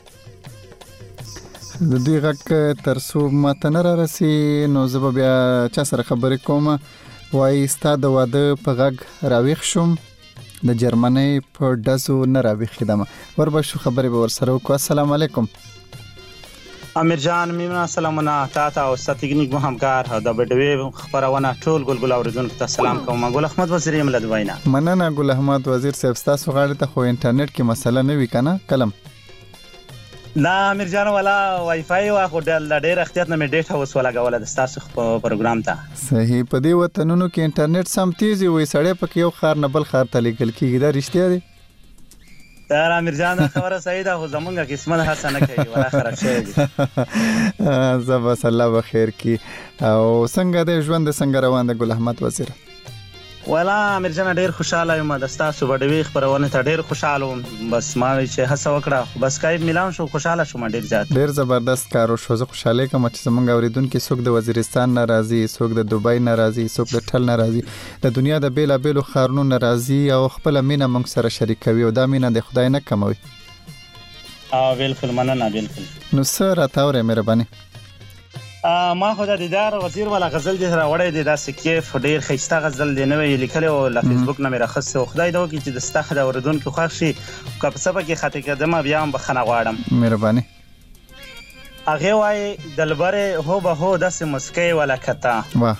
Speaker 5: د دوی غږ تر څو ماته نه رارسي نو زه به بیا چا سره خبرې کوم وای ستا د واده په غږ راویښ شوم د جرمنۍ په ډزو نه راویښېدم. وربشو خبرې به ورسره وکړو. السلام علیکم.
Speaker 14: امیر جان میمنه سلامونه تاسو او ستګنیک مو همکار د بډوي خبرونه ټول ګلګل اوریدونکو ته سلام کوم. ګل احمد وزیر یم لد وینا.
Speaker 5: مننه ګل احمد وزیر صاحب. تاسو غاړه ته خو انټرنیټ کې مسله نه وی کنه کلم؟
Speaker 14: لا امیر جان ولا وای فای واخو د ډېر احتیاط نه مې ډیټا اوس ولاګول د تاسو پروګرام ته.
Speaker 5: صحیح. په دې وطنونو کې انټرنیټ سم تیز وي سړی پکې یو خار نه بل خار ته لیکل کیږي. دا رښتیا دی؟
Speaker 14: دا امیر جان خبره صحیح ده خو زمونږه قسمت حسنه کوي ولا خراب شي دي.
Speaker 5: زبا الله بخیر کی. او څنګه د ژوند څنګه روان ده ګل احمد وزیر؟
Speaker 14: ولا امیر جان ډیر خوشاله یم د تاسو بډوي خبرونه ته ډیر خوشاله وم. بس ما چې هڅه وکړه بس کای ملان شو خوشاله شوم ډیر زیات.
Speaker 5: ډیر زبردست کارو شو. زه خوشاله کوم چې زمونږ اوریدونکو څوک د وزیرستان ناراضي څوک د دوبۍ ناراضي څوک د ټل ناراضي د دنیا د بیل بیل خارونو ناراضي او خپل مینه موږ سره شریکوي او دا مینه د خدای نه کموي.
Speaker 14: اه بالکل مننه بالکل.
Speaker 5: نو سره تاوره مهرباني.
Speaker 14: ما خو د دیدار وزیر ولا غزل دې را وړې دي دا سکیف ډیر خيسته غزل دی نو لیکل او ل فیسبوک نه مې راخصه او خدای دا وکړي چې د ستخ د اوریدونکو خوښ شي که په سبا کې خاطر کدم بیا هم بخنه غواړم.
Speaker 5: مهرباني.
Speaker 14: هغه وای دلبره هو به هو داسې مسکی ولا کتا.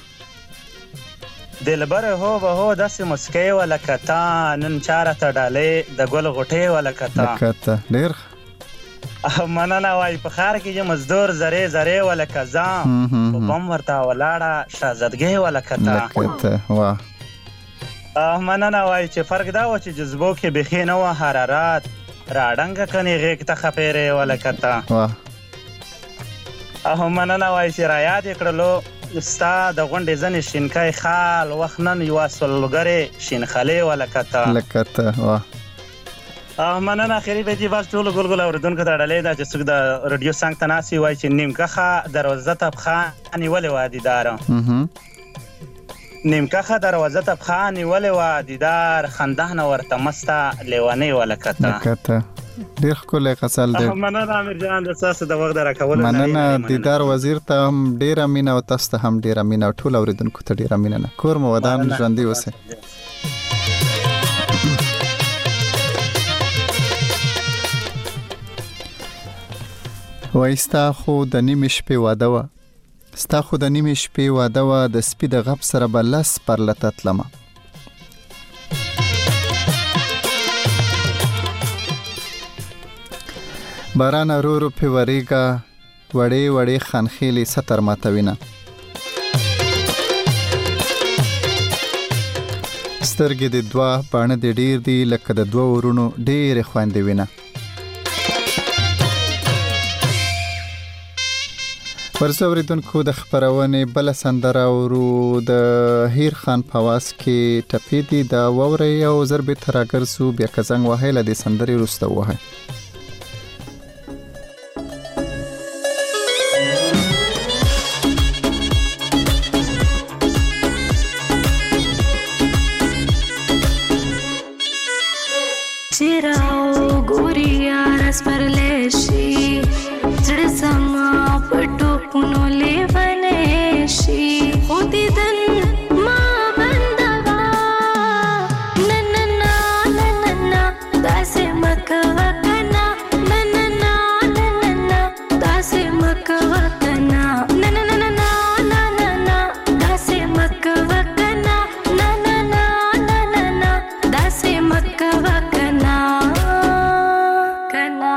Speaker 14: واه دلبره هو به هو داسې مسکی ولا کتا نن چاره ته ډالې د ګل غټه ولا کتا.
Speaker 5: کتا ډیر
Speaker 14: مننه وای په خار کې چې مزدور زره زره ولا کزا په بم ورته ولاړه شاهزادګي ولا کتا.
Speaker 5: کتا واه
Speaker 14: مننه وای چې فرق دا و چې جذبو کې بخې نه و حرارت راډنګ کني غېک ته خپېره ولا کتا. واه مننه وای چې را یاد کړلو ستا د غونډې ځنې شینکای خال وخنن یو سولګره شینخلې ولا کتا.
Speaker 5: لکتا واه
Speaker 14: مننه اخیری به دې بس ټول ګلګل اوریدونکو ته ډالې دا چې څوک د رادیو څنګه تناسي وای چې نیمکخه دروازه ته بخاني ولې وادیدار نیمکخه دروازه ته بخاني ولې وادیدار خندهنه ورته مستا لیوانی ولا کته.
Speaker 5: کته ډیر خپل قصال دی.
Speaker 14: مننه امیر جان د تاسو د وخت راکول.
Speaker 5: مننه دیدار وزیر ته هم ډیر امینه او تاسو ته هم ډیر امینه ټول اوریدونکو ته ډیر امینه. کور مو ودان ژوندۍ اوسه. وای ستا خو د نیمې شپې واده وه ستا خو د نیمې شپې واده وه د سپي د غپ سره به لس پرلته تلمه. باران رو رو پې ورېږه وړې وړې خانخېلې ستر ماتوینه. سترګې د دوه باڼه د ډیر دي لکه د دوه ورونو ډېرې خویندې وینه. ورسو اوریدونکو د خبرونې بل سندره ورو د هیر خان پواس کې ټپې دي دا ووري او ضرب تراګر سو بیا کزنګ وهله د سندري رسته وه.
Speaker 8: चिराओ गोरिया रस पर लेशी जड़ समा पटो पुनो ले बनेशी होती दन मां बंदवा नन्ना नन्ना दासे मकवा कना नन्ना नन्ना दासे मकवा कना नन्ना नन्ना दासे मकवा कना नन्ना नन्ना दासे मकवा कना कना.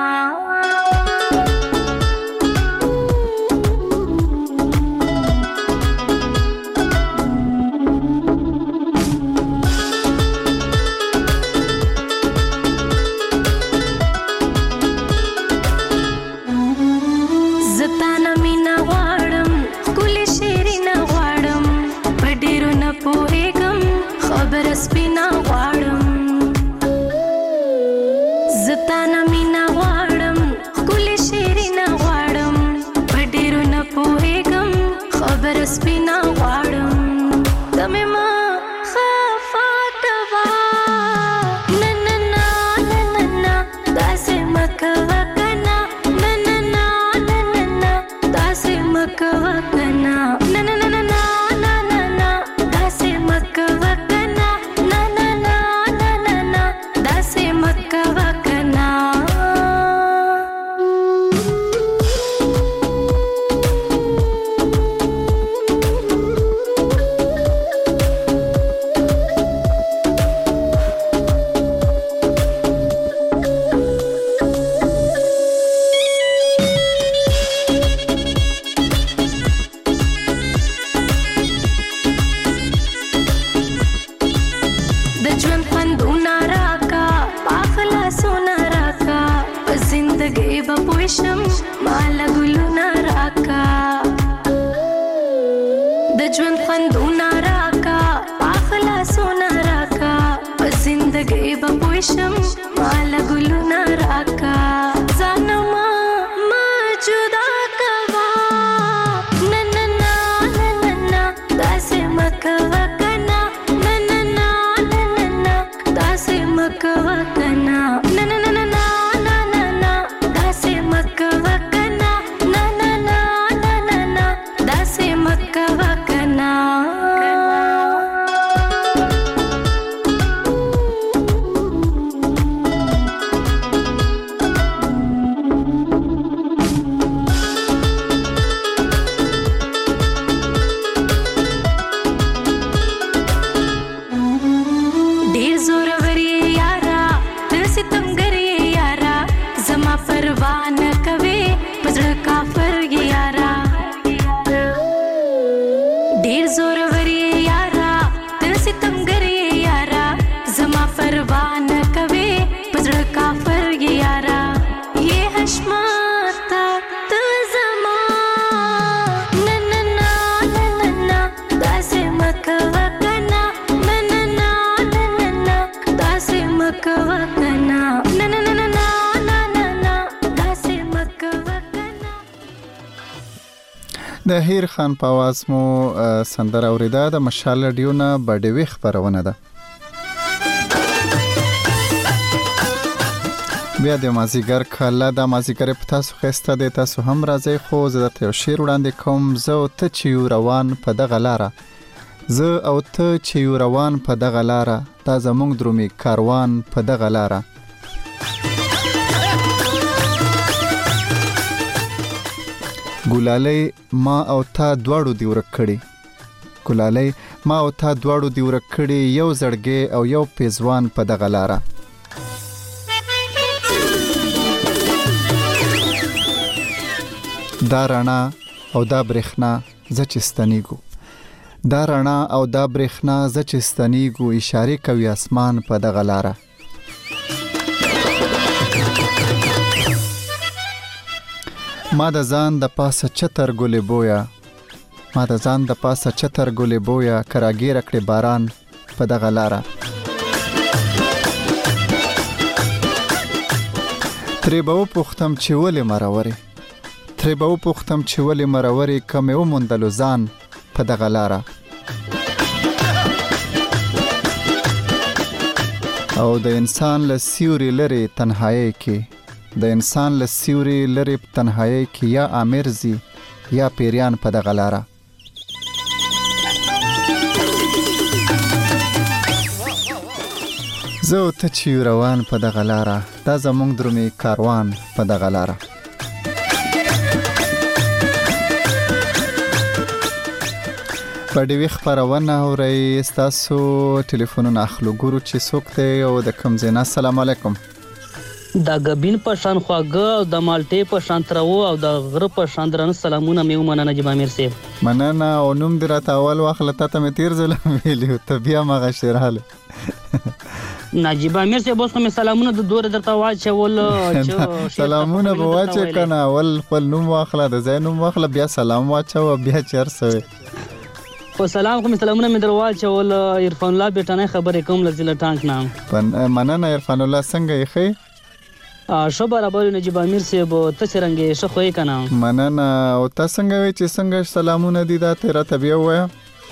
Speaker 8: د ژوند خوندونه راکا پاخلا سونا راکا په زندګۍ به پوه شم مال ګلونه راکا د ژوند خوندونه راکا پاخلا سونا راکا په زندګۍ به پوه شم مال ګلونه راکا ځانما ما جدا کوا نه نه نه نه نه داسې مکوا کنا نه نه نه نه نه داسې مکوا کنا نه نه نه نه نه نه داسې مکوا کنا نه نه نه نه نه داسې مکوا کنا ډیر زور وري یارا ته ستمګر یارا زما پروا نه کوي پزړه کافر یارا ډیر زور وري یارا ته ستمګر یارا زما پروا نه کوي پزړه کافر یارا یہ حشمت ته زما نه نه نه نه نه داسې مکوا کنا نه نه نه نه نه داسې مکوا کنا نه نه نه نه نه نه داسې مکوا کنا.
Speaker 5: د هیر خان په आवाज مو سندره اوریده د مشال ډیونه بډوي خبرونه ده. بیا د مازیګر کله د مازیګر په تاسو خسته د تاسو هم راځي خو زه د یو شیر وړاندې کوم زه او ته چې روان په دغه لاره زه او ته چې روان په دغه لاره دا زمونږ درومي کاروان په دغه لاره ګلالۍ ما او تا دواړو دی ورک کړي ګلالۍ ما او تا دواړو دی ورک کړي یو زړګي او یو پیزوان په دغه لاره دا رڼا او دا برېښنا زه چې ستنیږو دا رڼا او دا برېښنا زه چې ستنیږو اشاره کوي اسمان په دغه لاره ما د ځان د پاسه چتر ګلې بویا ما د ځان د پاسه چتر ګلې بویا کراګیر کړي باران په دغه لاره ترې به وپوښتم چې ولې مرورې ترې به وپوښتم چې ولې مرورې کمې وموندلو ځان په دغه لاره او د انسان له سیوري لري تنهایی کې د انسان له سیوري لري تنهایی کې یا امیر زی یا پیریان په دغه لاره زه او ته چې روان په دغه لاره دا زمونږ درومي کاروان په دغه لاره په ډیوی خبرونه اورئ ستاسو ټلیفونونه اخلو ګورو چې څوک دی او د کوم ځای نه السلام علیکم
Speaker 15: د غبین په شان خواږه او د مالټې په شان ترو او د غره په شان درنه سلامونه مې ومنه نجيب امیر صاحب
Speaker 5: مننه او نوم دې راته اول واخله ته مې تیر ځل ویلو ته بیا مغه شراله
Speaker 15: نجيب امیر صاحب اوس کوم سلامونه د دوره درته واچول
Speaker 5: چې سلامونه به واچ کنه اول خپل نوم واخله د زینوم واخله بیا سلام واچو بیا چرسوي
Speaker 15: په سلام کوم سلامونه مې درواچ ول عرفان الله بیٹانه خبرې کوم لزله ټانک نام
Speaker 5: مننه عرفان الله څنګه یې خې
Speaker 15: شو برابر نجيب امیر صاحب ته څنګه شو خوې کنه
Speaker 5: مننه او تاسو څنګه وی چې څنګه سلامونه دي دا تیرا طبيعه وای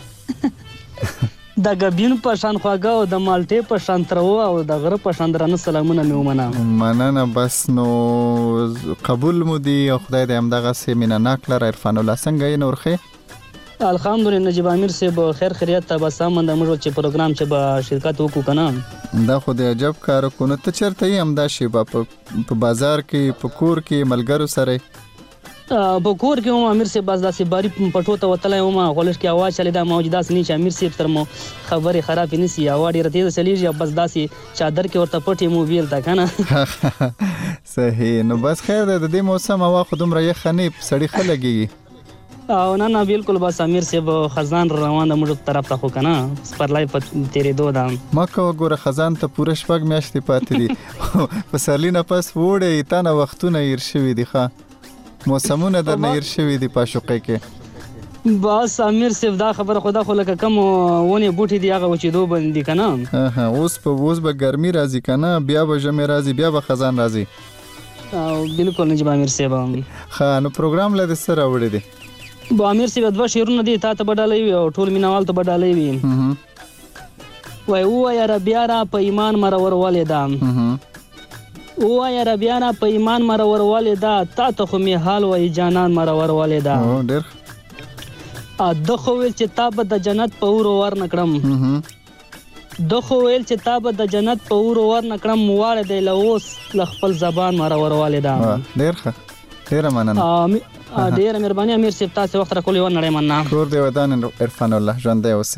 Speaker 15: د غبین په شان خواږه او د مالټې په شان ترو او د غره په شان درنه سلامونه مې ومنه
Speaker 5: مننه بس نو قبول مو دي او خدای دې همدغه سیمینه ناکلر عرفان الله څنګه یې نور خې
Speaker 15: الحمدلله نجيب امیر صاحب خیر خیریت ته بس سامان د موږ چې پروګرام چې به شرکت وکړو کنه
Speaker 5: دا خو د عجب کار کو نو ته چرته یې همدا شی په بازار کې په کور کې ملګرو سره
Speaker 15: په کور کې هم امیر صاحب بس داسې باری پټو ته وتلای هم غولش کې आवाज چلی دا موجوده سني چې امیر صاحب تر مو خبره خراب نسی اواډي رته چلیږي بس داسې چادر کې ورته پټي مو ویل تا کنه
Speaker 5: صحیح نو بس خیر ده د دې موسم هوا خودم را یې خنی سړی خلګي
Speaker 15: او نه نه بالکل بس امیر صاحب خزان روان د موږ طرف ته خو کنه سپرلای په تیرې دو دا
Speaker 5: ما کو ګوره خزان ته پوره شپږ میاشتې پاتې دي په سرلی نه پس وړې تانه وختونه ير شوي دي ښه موسمونه در نه ير شوي دي پاشوقې کې
Speaker 15: بس امیر صاحب دا خبره خدا خو لکه کم ونه بوټي دی هغه چې دو باندې کنه
Speaker 5: ها اوس په اوس به ګرمي راځي کنه بیا به ژمي راځي بیا به خزان راځي
Speaker 15: او بالکل نه جبا امیر صاحب
Speaker 5: ها نو پروګرام لده سره وړي دي
Speaker 15: با امیر صاحب دوه شیرونه دي تا ته بدلې او ټول مینوال ته بدلې وي وای او یا ربیا را په ایمان مرور والدام او یا ربیا را په ایمان مرور والدا تا ته خو می حال وای جانان مرور والدا
Speaker 5: او ډېر
Speaker 15: ا دغه ویل چې تا به د جنت په اور ور نکړم دغه ویل چې تا به د جنت په اور ور نکړم واړه دی لوس لخپل زبان مرور والدا
Speaker 5: ډېر ښه ډېر مننه
Speaker 15: ډېر مهرباني امیر صاحب تاسو وخت راکولې و نړۍ مننه
Speaker 5: کور دی ودان عرفان الله ژوندی اوسئ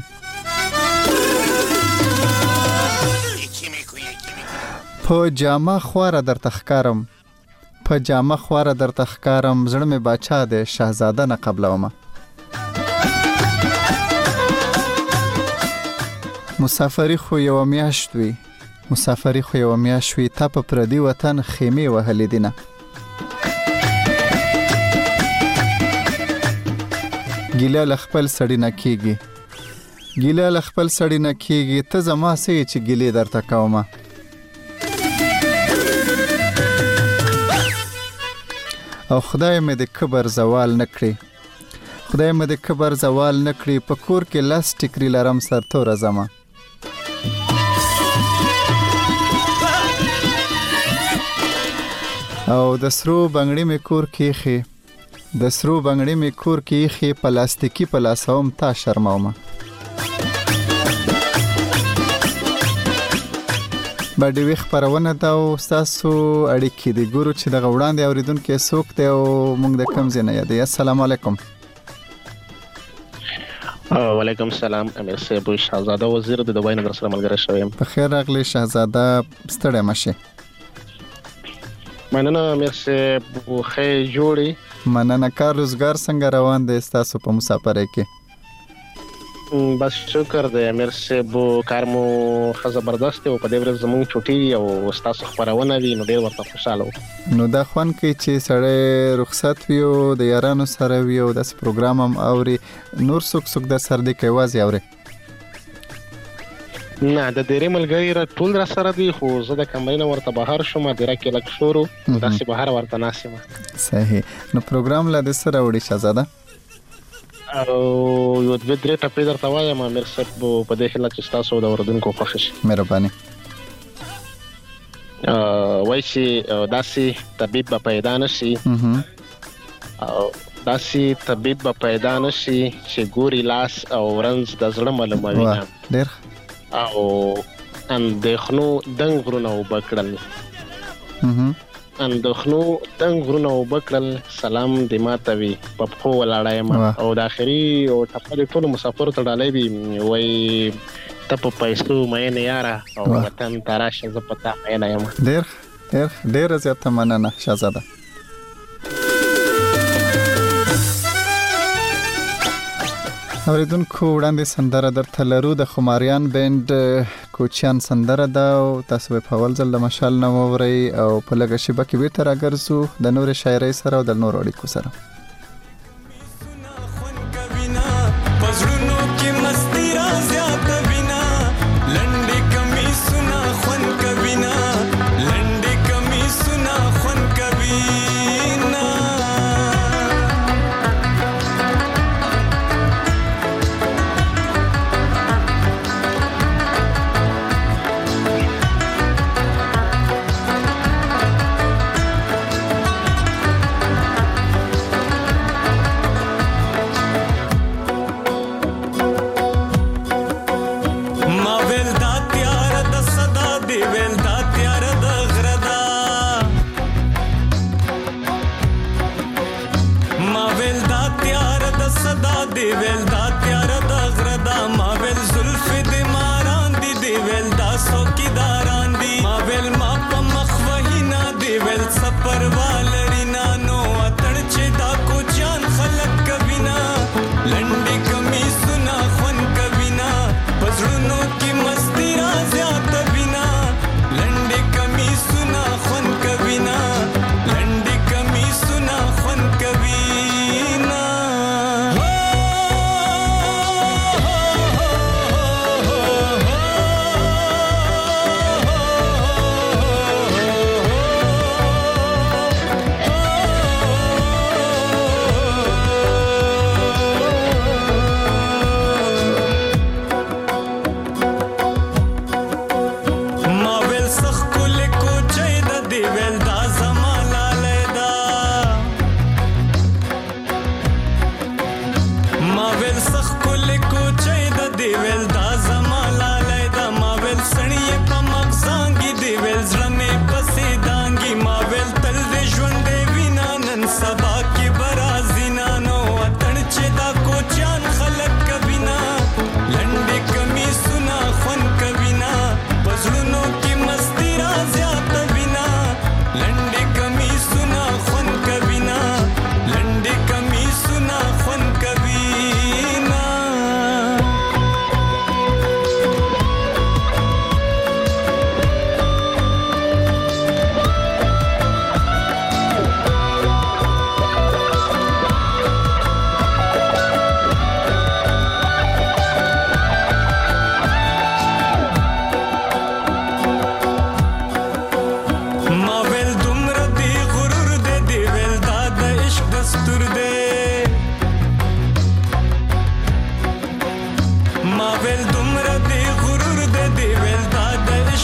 Speaker 5: په جامه خواره درته ښکارم په جامه خواره درته ښکارم زړه مې باچا دی شهزاده نه قبلومه مسافري خو یوه میاشت وي مسافري خو یوه میاشت وي تا په پردي وطن خیمې وهلې دي نه ګیله له خپل سړي نه کېږي ګیله له خپل سړي نه کېږي ته زما څه یې چې ګیلې درته کومه او خدای مې د کبر زوال نه کړي خدای مې د کبر زوال نه کړي په کور کې لاس ټیکري لرم سرتوره زما او د سرو بنګړي مې کور کې خې د سرو بنګړي مې کور کې خې پلاستیکي پلاسوم تا شرمومه باندې وی خبرونه دا او تاسو اړیکې دي ګورو چې د غوړاندې اوریدونکو څوک دی او موږ د کم ځای نه یادې السلام علیکم
Speaker 16: وعلیکم السلام امیر صاحب شهزاده وزیر د دوی نظر سره ملګری شوم
Speaker 5: په خیر راغلی شهزاده ستړی مشه
Speaker 16: مننه امیر صاحب خو جوړي
Speaker 5: مننه کار روزګار څنګه روان دی تاسو په مسافرۍ کې
Speaker 16: بس شکر دی امیر صاحب کار مو ښه زبردست او په دې ورځ زموږ چټي او تاسو خبرونه وي نو ډېر ورته خوشاله
Speaker 5: نو دا خوان کې چې سړی رخصت وي او د یارانو سره وي او داس پروګرام هم اوري نور څوک څوک د سر دی کوي واځي اوري
Speaker 16: نه د ډېرې ملګری را ټول را سره دي خو زه د کمرې ورته بهر شوم ډېر کې لک شورو داسې بهر ورته ناسم
Speaker 5: صحیح نو پروګرام لا د سره وړي شهزاده
Speaker 16: او یو د درې ټپې درته وایم امیر صاحب په دې حالت کې تاسو د اوردونکو خوښ شي
Speaker 5: مهرباني
Speaker 16: وای چې داسې طبيب به پیدا نشي او داسې طبيب به پیدا نشي چې ګوري لاس او رنز د زړه معلوموي
Speaker 5: ډېر
Speaker 16: او اندېښنو دنګ غرونه وبکړل اندېښنو دنګ غرونه وبکړل سلام دې ماته وي په پښو ولاړه او د اخري او ټپه ټول مسافر ته ډالۍ وي وای ته په پیسو مې نه یاره او وطن تراشه ز پتا مې نه یم
Speaker 5: ډېر ډېر ډېر زیاته مننه شهزاده اوریدونکو وړاندې سندره درته لرو د خماریان بند کوچیان سندره ده او تاسو په اول ځل د مشال نه ووري او په لږه شیبه کې بیرته راګرځو د نور شاعرۍ سره او د نور اړیکو سره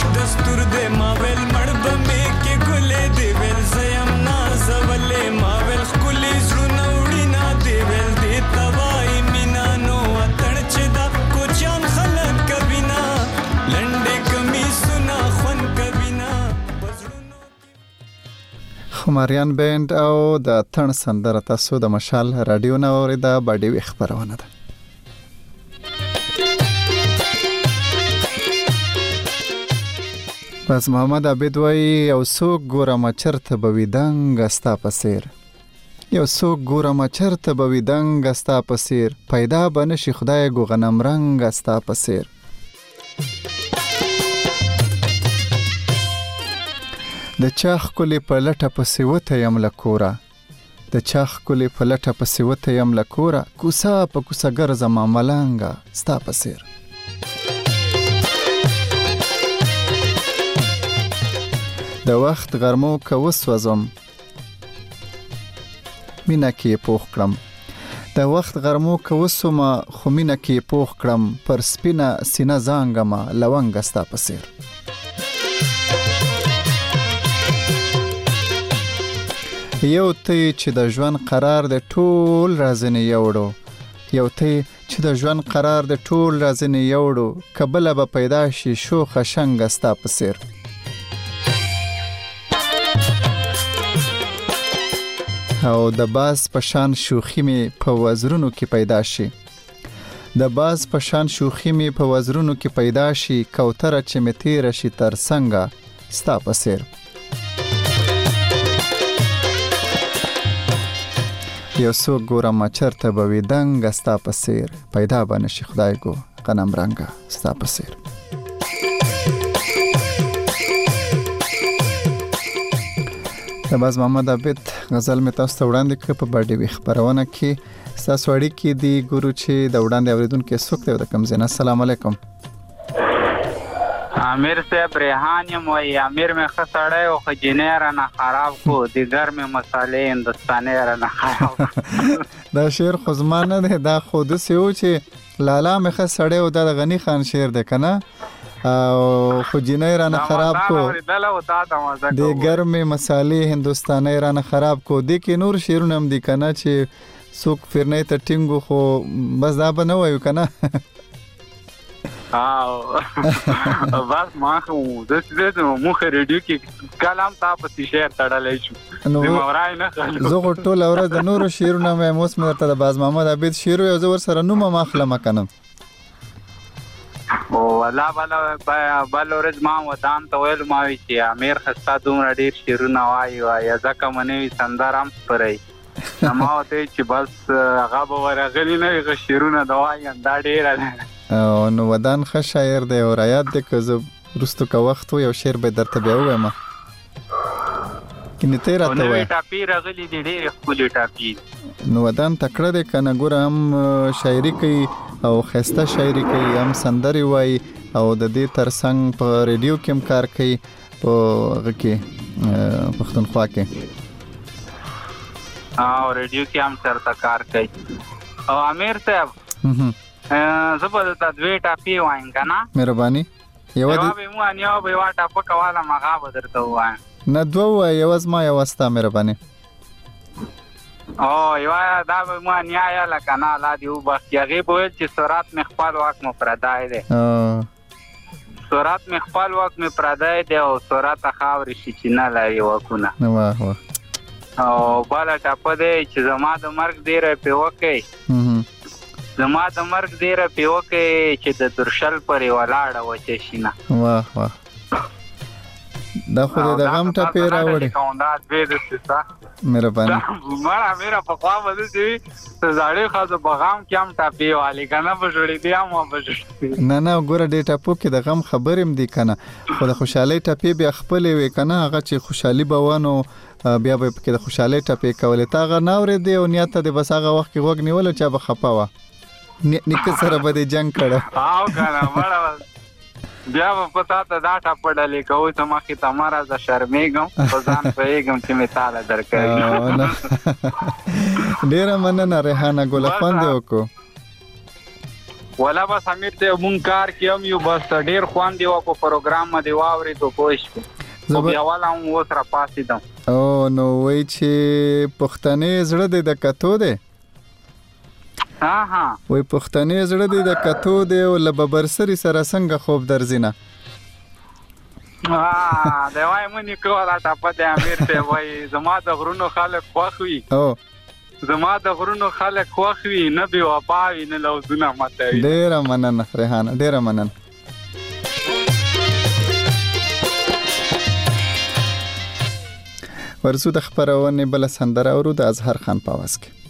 Speaker 12: دستور دې ماویل مړ بمې کې ګلې دې ویل زیم نازولې ماویل ښکلې زړونه وړینا دې ویل دې توای مینا نو اتڼ چې دا کوچیان خلک کبینا لنډې کمیسونه خوند کبینا
Speaker 5: خماریان بند او د تن سندره تاسو د مشال رادیو نه اوریدا باډي خبرونه ده. بس محمد عبید وای یو څوک ګورم چرته بوي دنګ استا پسیر یو څوک ګورم چرته بوي دنګ استا پسیر پیدا بنشي خدای ګو غنم رنگ استا پسیر د چاخ کلی په لټه پسې وته یم لکورا د چاخ کلی په لټه پسې وته یم لکورا کوسا په کوسا ګرځم ملنګا ستا پسیر د وخت غرمو که وسوځم مینه کې پوخ کړم د وخت غرمو که وسوم خو مینه کې پوخ کړم پر سپینه سینه زانګم لونګ ستا پسیر یو تی چې د ژوند قرار د ټول رازنه یوړو یو تی چې د ژوند قرار د ټول رازنه یوړو کبله به پیدا شي شوخ شنګ ستا پسیر او د باز پشان شوخی می په وزرونو کې پیدا شي د باز پشان شوخی می په وزرونو کې پیدا شي کوتره چې می تیر شي تر څنګه ستا پسیر یو څوک ګورم چرته بوي دنګ ستا پسیر پیدا بنشي خدای ګو غنم رنګه ستا پسیر د باز محمد عبید غزل می تاسو ته وړاندې کړ په باډي وی خبرونه کې تاسو اړی کې دی ګورو چې د وړاندې اوریدونکو څوک دی د کم زنه السلام علیکم
Speaker 17: امیر صاحب ریحان یم وای امیر می خسړای او خجنیر نه خراب کو د ګرم مصالې هندستاني رانه خراب
Speaker 5: دا شعر خو زمانه ده دا خود سيو چې لالا می خسړای او د غنی خان شعر ده کنه او خو جنې رانه خراب کو د ګرمه مصالې هندستاني رانه خراب کو د کې نور شیرونه هم دي کنه چې څوک فرنه ته ټینګو خو بس دا به نه وایو کنه
Speaker 17: او بس ما خو د دې مخ ریډیو کې کلام تاسو ته شعر تړلای شو د مورای نه خلک
Speaker 5: زه ټول اورز د نور شیرونه مې موس مې ته د باز محمد عبید شعر یو زور سره نوم ما خلم کنه
Speaker 17: او ولا بل بل ورځ ما ودان ته ویل ما وی چې امیر خستا دومره ډیر شیرونه وایي وایي ځکه منوي سندرام پرې ما ته چې بس هغه به ورغلی نه غ شیرونه دوای دا ډیر
Speaker 5: او نو ودان ښه شاعر دی او رايات دی که زه رستو کا وخت یو شعر به درته بیا وایم کینه ته راته وای
Speaker 17: نو ټاپی راغلی دی ډیر خپل ټاپی
Speaker 5: نو ودان تکړه دی کنه ګور هم شاعری کوي او خسته شاعری کوي هم سندري وای او د دې ترڅنګ په ریډیو کې هم کار کوي په غکه پښتونخوا کې
Speaker 17: او ریډیو کې هم چرته کار کوي او امیر صاحب زبر د دوی ټاپی وایم کنه
Speaker 5: مهرباني یو
Speaker 17: د یو به مو ان یو به واټه په کواله مغا بدرته وایم
Speaker 5: نه دوه یو از ما یو استا مهرباني
Speaker 17: او یو دا به مو ان یا لکه نه لا دیو بس یغه په چې سرات مخفال واک مو پردای دی سرات مخفال واک مو پردای دی او سرات خاوري شي چې نه لري وکونه
Speaker 5: واه واه
Speaker 17: او بالا ټاپه دی چې زما د مرګ ډیره په وکي زما د مرګ ډیره پیو کې چې د درشل پرې ولاړه و چې شینه
Speaker 5: واه واه دا خو د غم ټپې راوړي
Speaker 17: کومه دې د څه
Speaker 5: مهرباني
Speaker 17: مړه میرا په خوا بده چې زړې خاصه بغام کې هم ټپې والی کنه په جوړې دی هم په جوړې
Speaker 5: نه نه ګوره دې ټپو کې د غم خبرېم دی کنه خو د خوشحالي ټپې بیا خپلې وي کنه هغه چې خوشحالي بوانو بیا به کې د خوشحالي ټپې کولې تا غ نه اورې دی او نیت ته بس هغه وخت کې وګ نیول چې به خپه و نیکه سره به جنگ کړه
Speaker 17: او کنه مړه بیا په پتا ته دا ټاپړلې کوي ته ما کې تمہارا ز شرمېګم په ځان پېګم چې می تعالی درکړي
Speaker 5: ډیر مننه ریحانه ګل خوان دی وکړو
Speaker 17: ولا بس امیر ته مونږ کار کیوم یو بس ډیر خوان دی په پروګرام باندې واوري ته پوښتنه او بیا والا مو سره پاسې دم
Speaker 5: او نو وای چې پښتنې زړه دې د کتو دی
Speaker 17: ها ها
Speaker 5: وای پښتنې زړه دې د کتو دی او لببر سری سره څنګه خوب درځینه
Speaker 17: ها دا وای مونږ کولا ټاپه د امیر ته وای زما د غرونو خلک خوخوي
Speaker 5: او
Speaker 17: زما د غرونو خلک خوخوي نه بي وپاوي نه لوزونه ماته
Speaker 5: ډیر مننه ریحانه ډیر مننه ورسو د خبرونه بل سندره ورو د اظهر خان په आवाज کې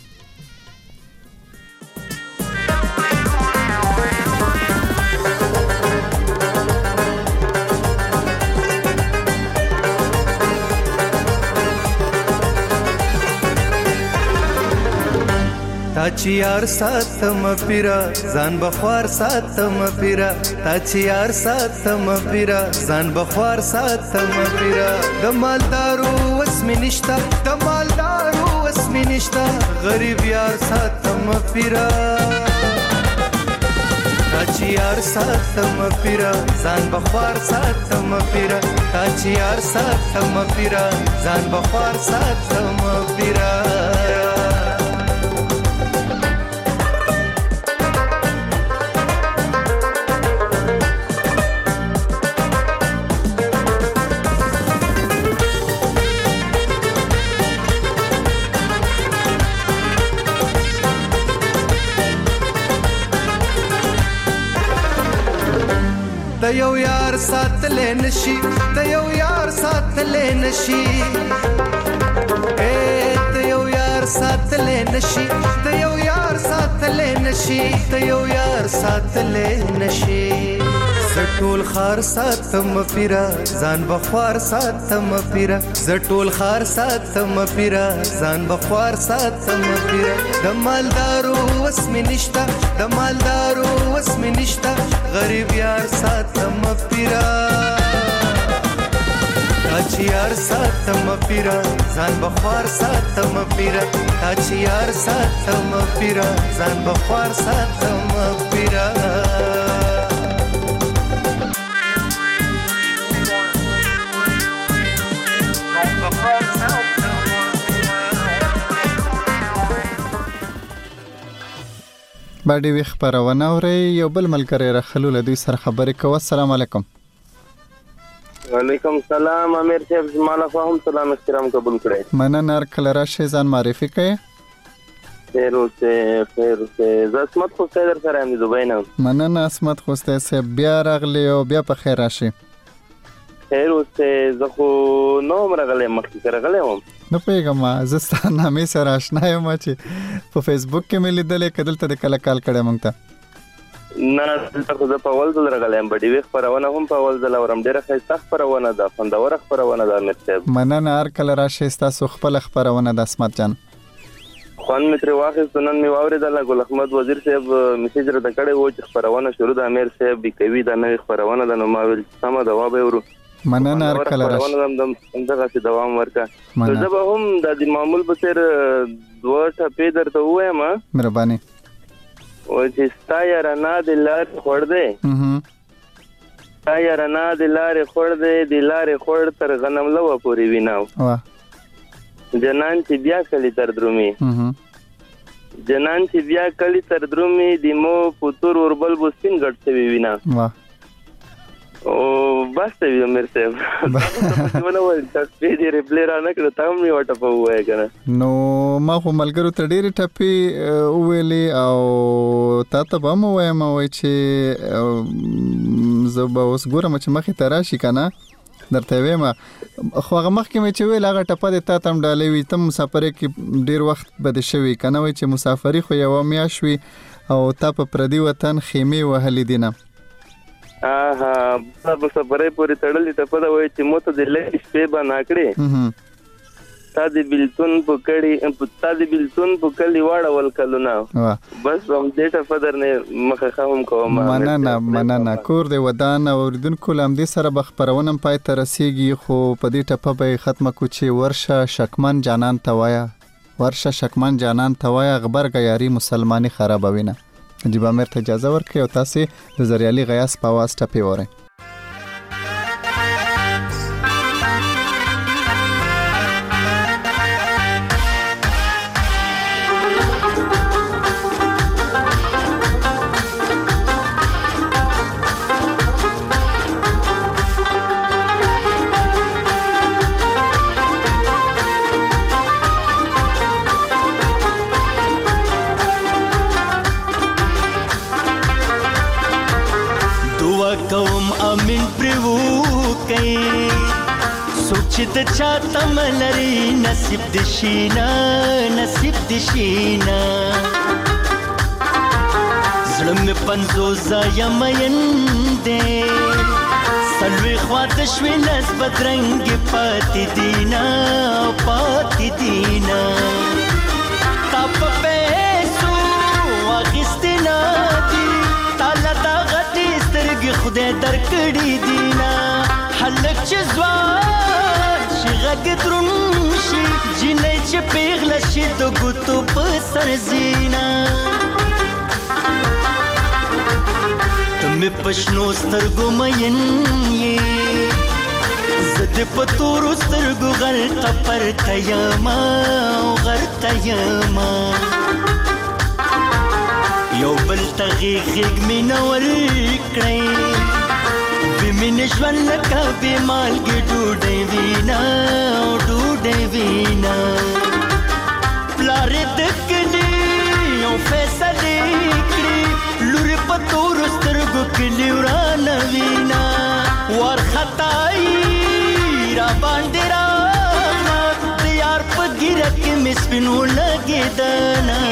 Speaker 18: تا چې یار ساتم پیرا ځان بخوار ساتم پیرا تا چې یار ساتم پیرا ځان بخوار ساتم پیرا د مالدارو وسم نشتا د مالدارو وسم نشتا غریب یار ساتم پیرا تا چې یار ساتم پیرا ځان بخوار ساتم پیرا تا چې یار ساتم پیرا ځان بخوار ساتم پیرا د یو یار ساتلې نشي د یو یار ساتلې نشي اے د یو یار ساتلې نشي د یو یار ساتلې نشي د یو یار ساتلې نشي زټول خار ساتم پیرا ځان بخوار ساتم پیرا زټول خار ساتم پیرا ځان بخوار ساتم پیرا د مالدارو وسم نشتا د مالدارو وسم نشتا غریب یار ساتم پیرا تا چې یار ساتم پیرا ځان بخوار ساتم پیرا تا چې یار ساتم پیرا ځان بخوار ساتم پیرا
Speaker 5: باندې وی خبرونه اوري یو بل ملګری راخلو لدی سره خبرې کوي السلام علیکم
Speaker 19: وعلیکم السلام امیر صاحب زماله فهم سلام احترام قبول کړئ
Speaker 5: مننه هر کله راشي ځان معرفي کړئ
Speaker 19: خیر اوسه خیر اوسه زسمت خو در سره هم دوبای نه
Speaker 5: مننه اسمت خو ستاسو بیا راغلی او بیا په خیر راشي
Speaker 19: خیر اوسه زه خو نو مرغله مخکې راغلم
Speaker 5: نو پیغام زستا نامې سره آشنا یم چې په فیسبوک کې مې لیدلې کدل ته کله کال کړم مونږ ته
Speaker 19: نه دلته خو زه په اول ځل راغلم بډې وی خبرونه هم په اول ځل اورم ډیره ښه خبرونه ده خوندور خبرونه ده امیر صاحب
Speaker 5: مننه هر کله راشي تاسو خپل خبرونه د اسمت جان
Speaker 19: خوان متر واخیست نن می واوریدل ګل احمد وزیر صاحب میسیج را کړی و چې خبرونه شروع د امیر صاحب بي کوي د نوې خبرونه د نو ما ویل سم دا و به ورو
Speaker 5: مننه هر کله راشي
Speaker 19: دغه څه دوام ورکا زه به هم د معمول په سر دوه ټپې درته وایم
Speaker 5: مهرباني
Speaker 19: او چې ستا یار نه د لار خور دی ستا یار نه د لار خور دی د لار خور تر غنم لو پوری ویناو جنان چې بیا کلی تر درومي جنان چې بیا کلی تر درومي د مو پتور وربل بوسین ګټ څه وینا
Speaker 5: واه
Speaker 19: او بس ته وی امیر صاحب ونه ول تاسو دې ریپلی را نه کړ ته مې وټه په وای کنه
Speaker 5: نو ما خو ملګرو ته ډېری ټپی ویلې او تا ته به مو وایم وای چې زه به اوس ګورم چې مخې ته راشي کنه درته وایم خو هغه مخکې مې چې ویل هغه ټپه د تا تم ډالې وي تم مسافر کې ډېر وخت بد شوی کنه وای چې مسافری خو یو میاشت وي او تا په پردي وطن خیمه وهلې دینه
Speaker 19: آها په سفرې پوری تړلې ته په دا وای چې موته د لې شپې بنا کړې تا دې بلتون په کړي تا دې بلتون په کلی واړول کلونه بس هم دې ته فدر نه مخه خام کوم
Speaker 5: مننه مننه کور دې ودان اوریدونکو لم دې سره بخبرونم پای ته رسیږي خو په دې ټپه به ختمه کو چې ورشه شکمن جانان توایا ورشه شکمن جانان توایا غبر غیاري مسلمانی خرابوینه نجیب امیر ته اجازه ورکړئ او تاسو د زریالي غیاس په आवाज ټپې وره.
Speaker 20: چې د چا تم لري نصیب د شینا نصیب د شینا زړه مې پنځوس ځایه مین دی سلوي خوا د شوې لاس بدرنګې پاتې دینا پاتې دینا تا په پیسو اخیستې نه دي تاله دا غټې سترګې خدای درکړي دینا هلک چې ځوان غږ دروند شي جینۍ چې پیغله شي د ګوتو په سر زینا ته مې په شنو سترګو مین یې زه دې په تورو سترګو غلطه پرته یمه او غرته یمه یو بل ته غېږ غېږ مینه ورکړئ مینه ژوند لکه بې مالګې ډوډۍ وینا او ډوډۍ وینا پلار یې د کلي یو فیصلې کړي لور یې په تورو سترګو کلي ورانه وینا وارخطایي راباندې راغله د یار په ږیره کې مې سپینو لګېدنه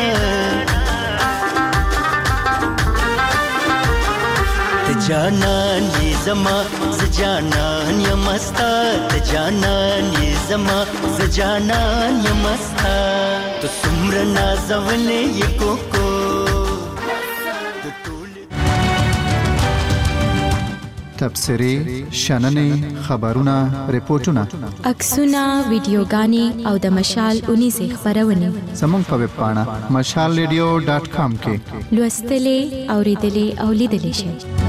Speaker 20: جانان یې زما ز جانان یم ستا ته جانان یې زما ز جانان یم ستا ته څومره نازولې یې کوکو
Speaker 5: تبصرې شننې خبرونه ریپورتونه
Speaker 21: عکسونه ویډیوګانې او د مشال اونیزې خبرونه
Speaker 5: زموږ په ویب پاڼه مشال ریډیو ډاټ کام کې
Speaker 21: لوستلې اوریدلې او لیدلې شئ.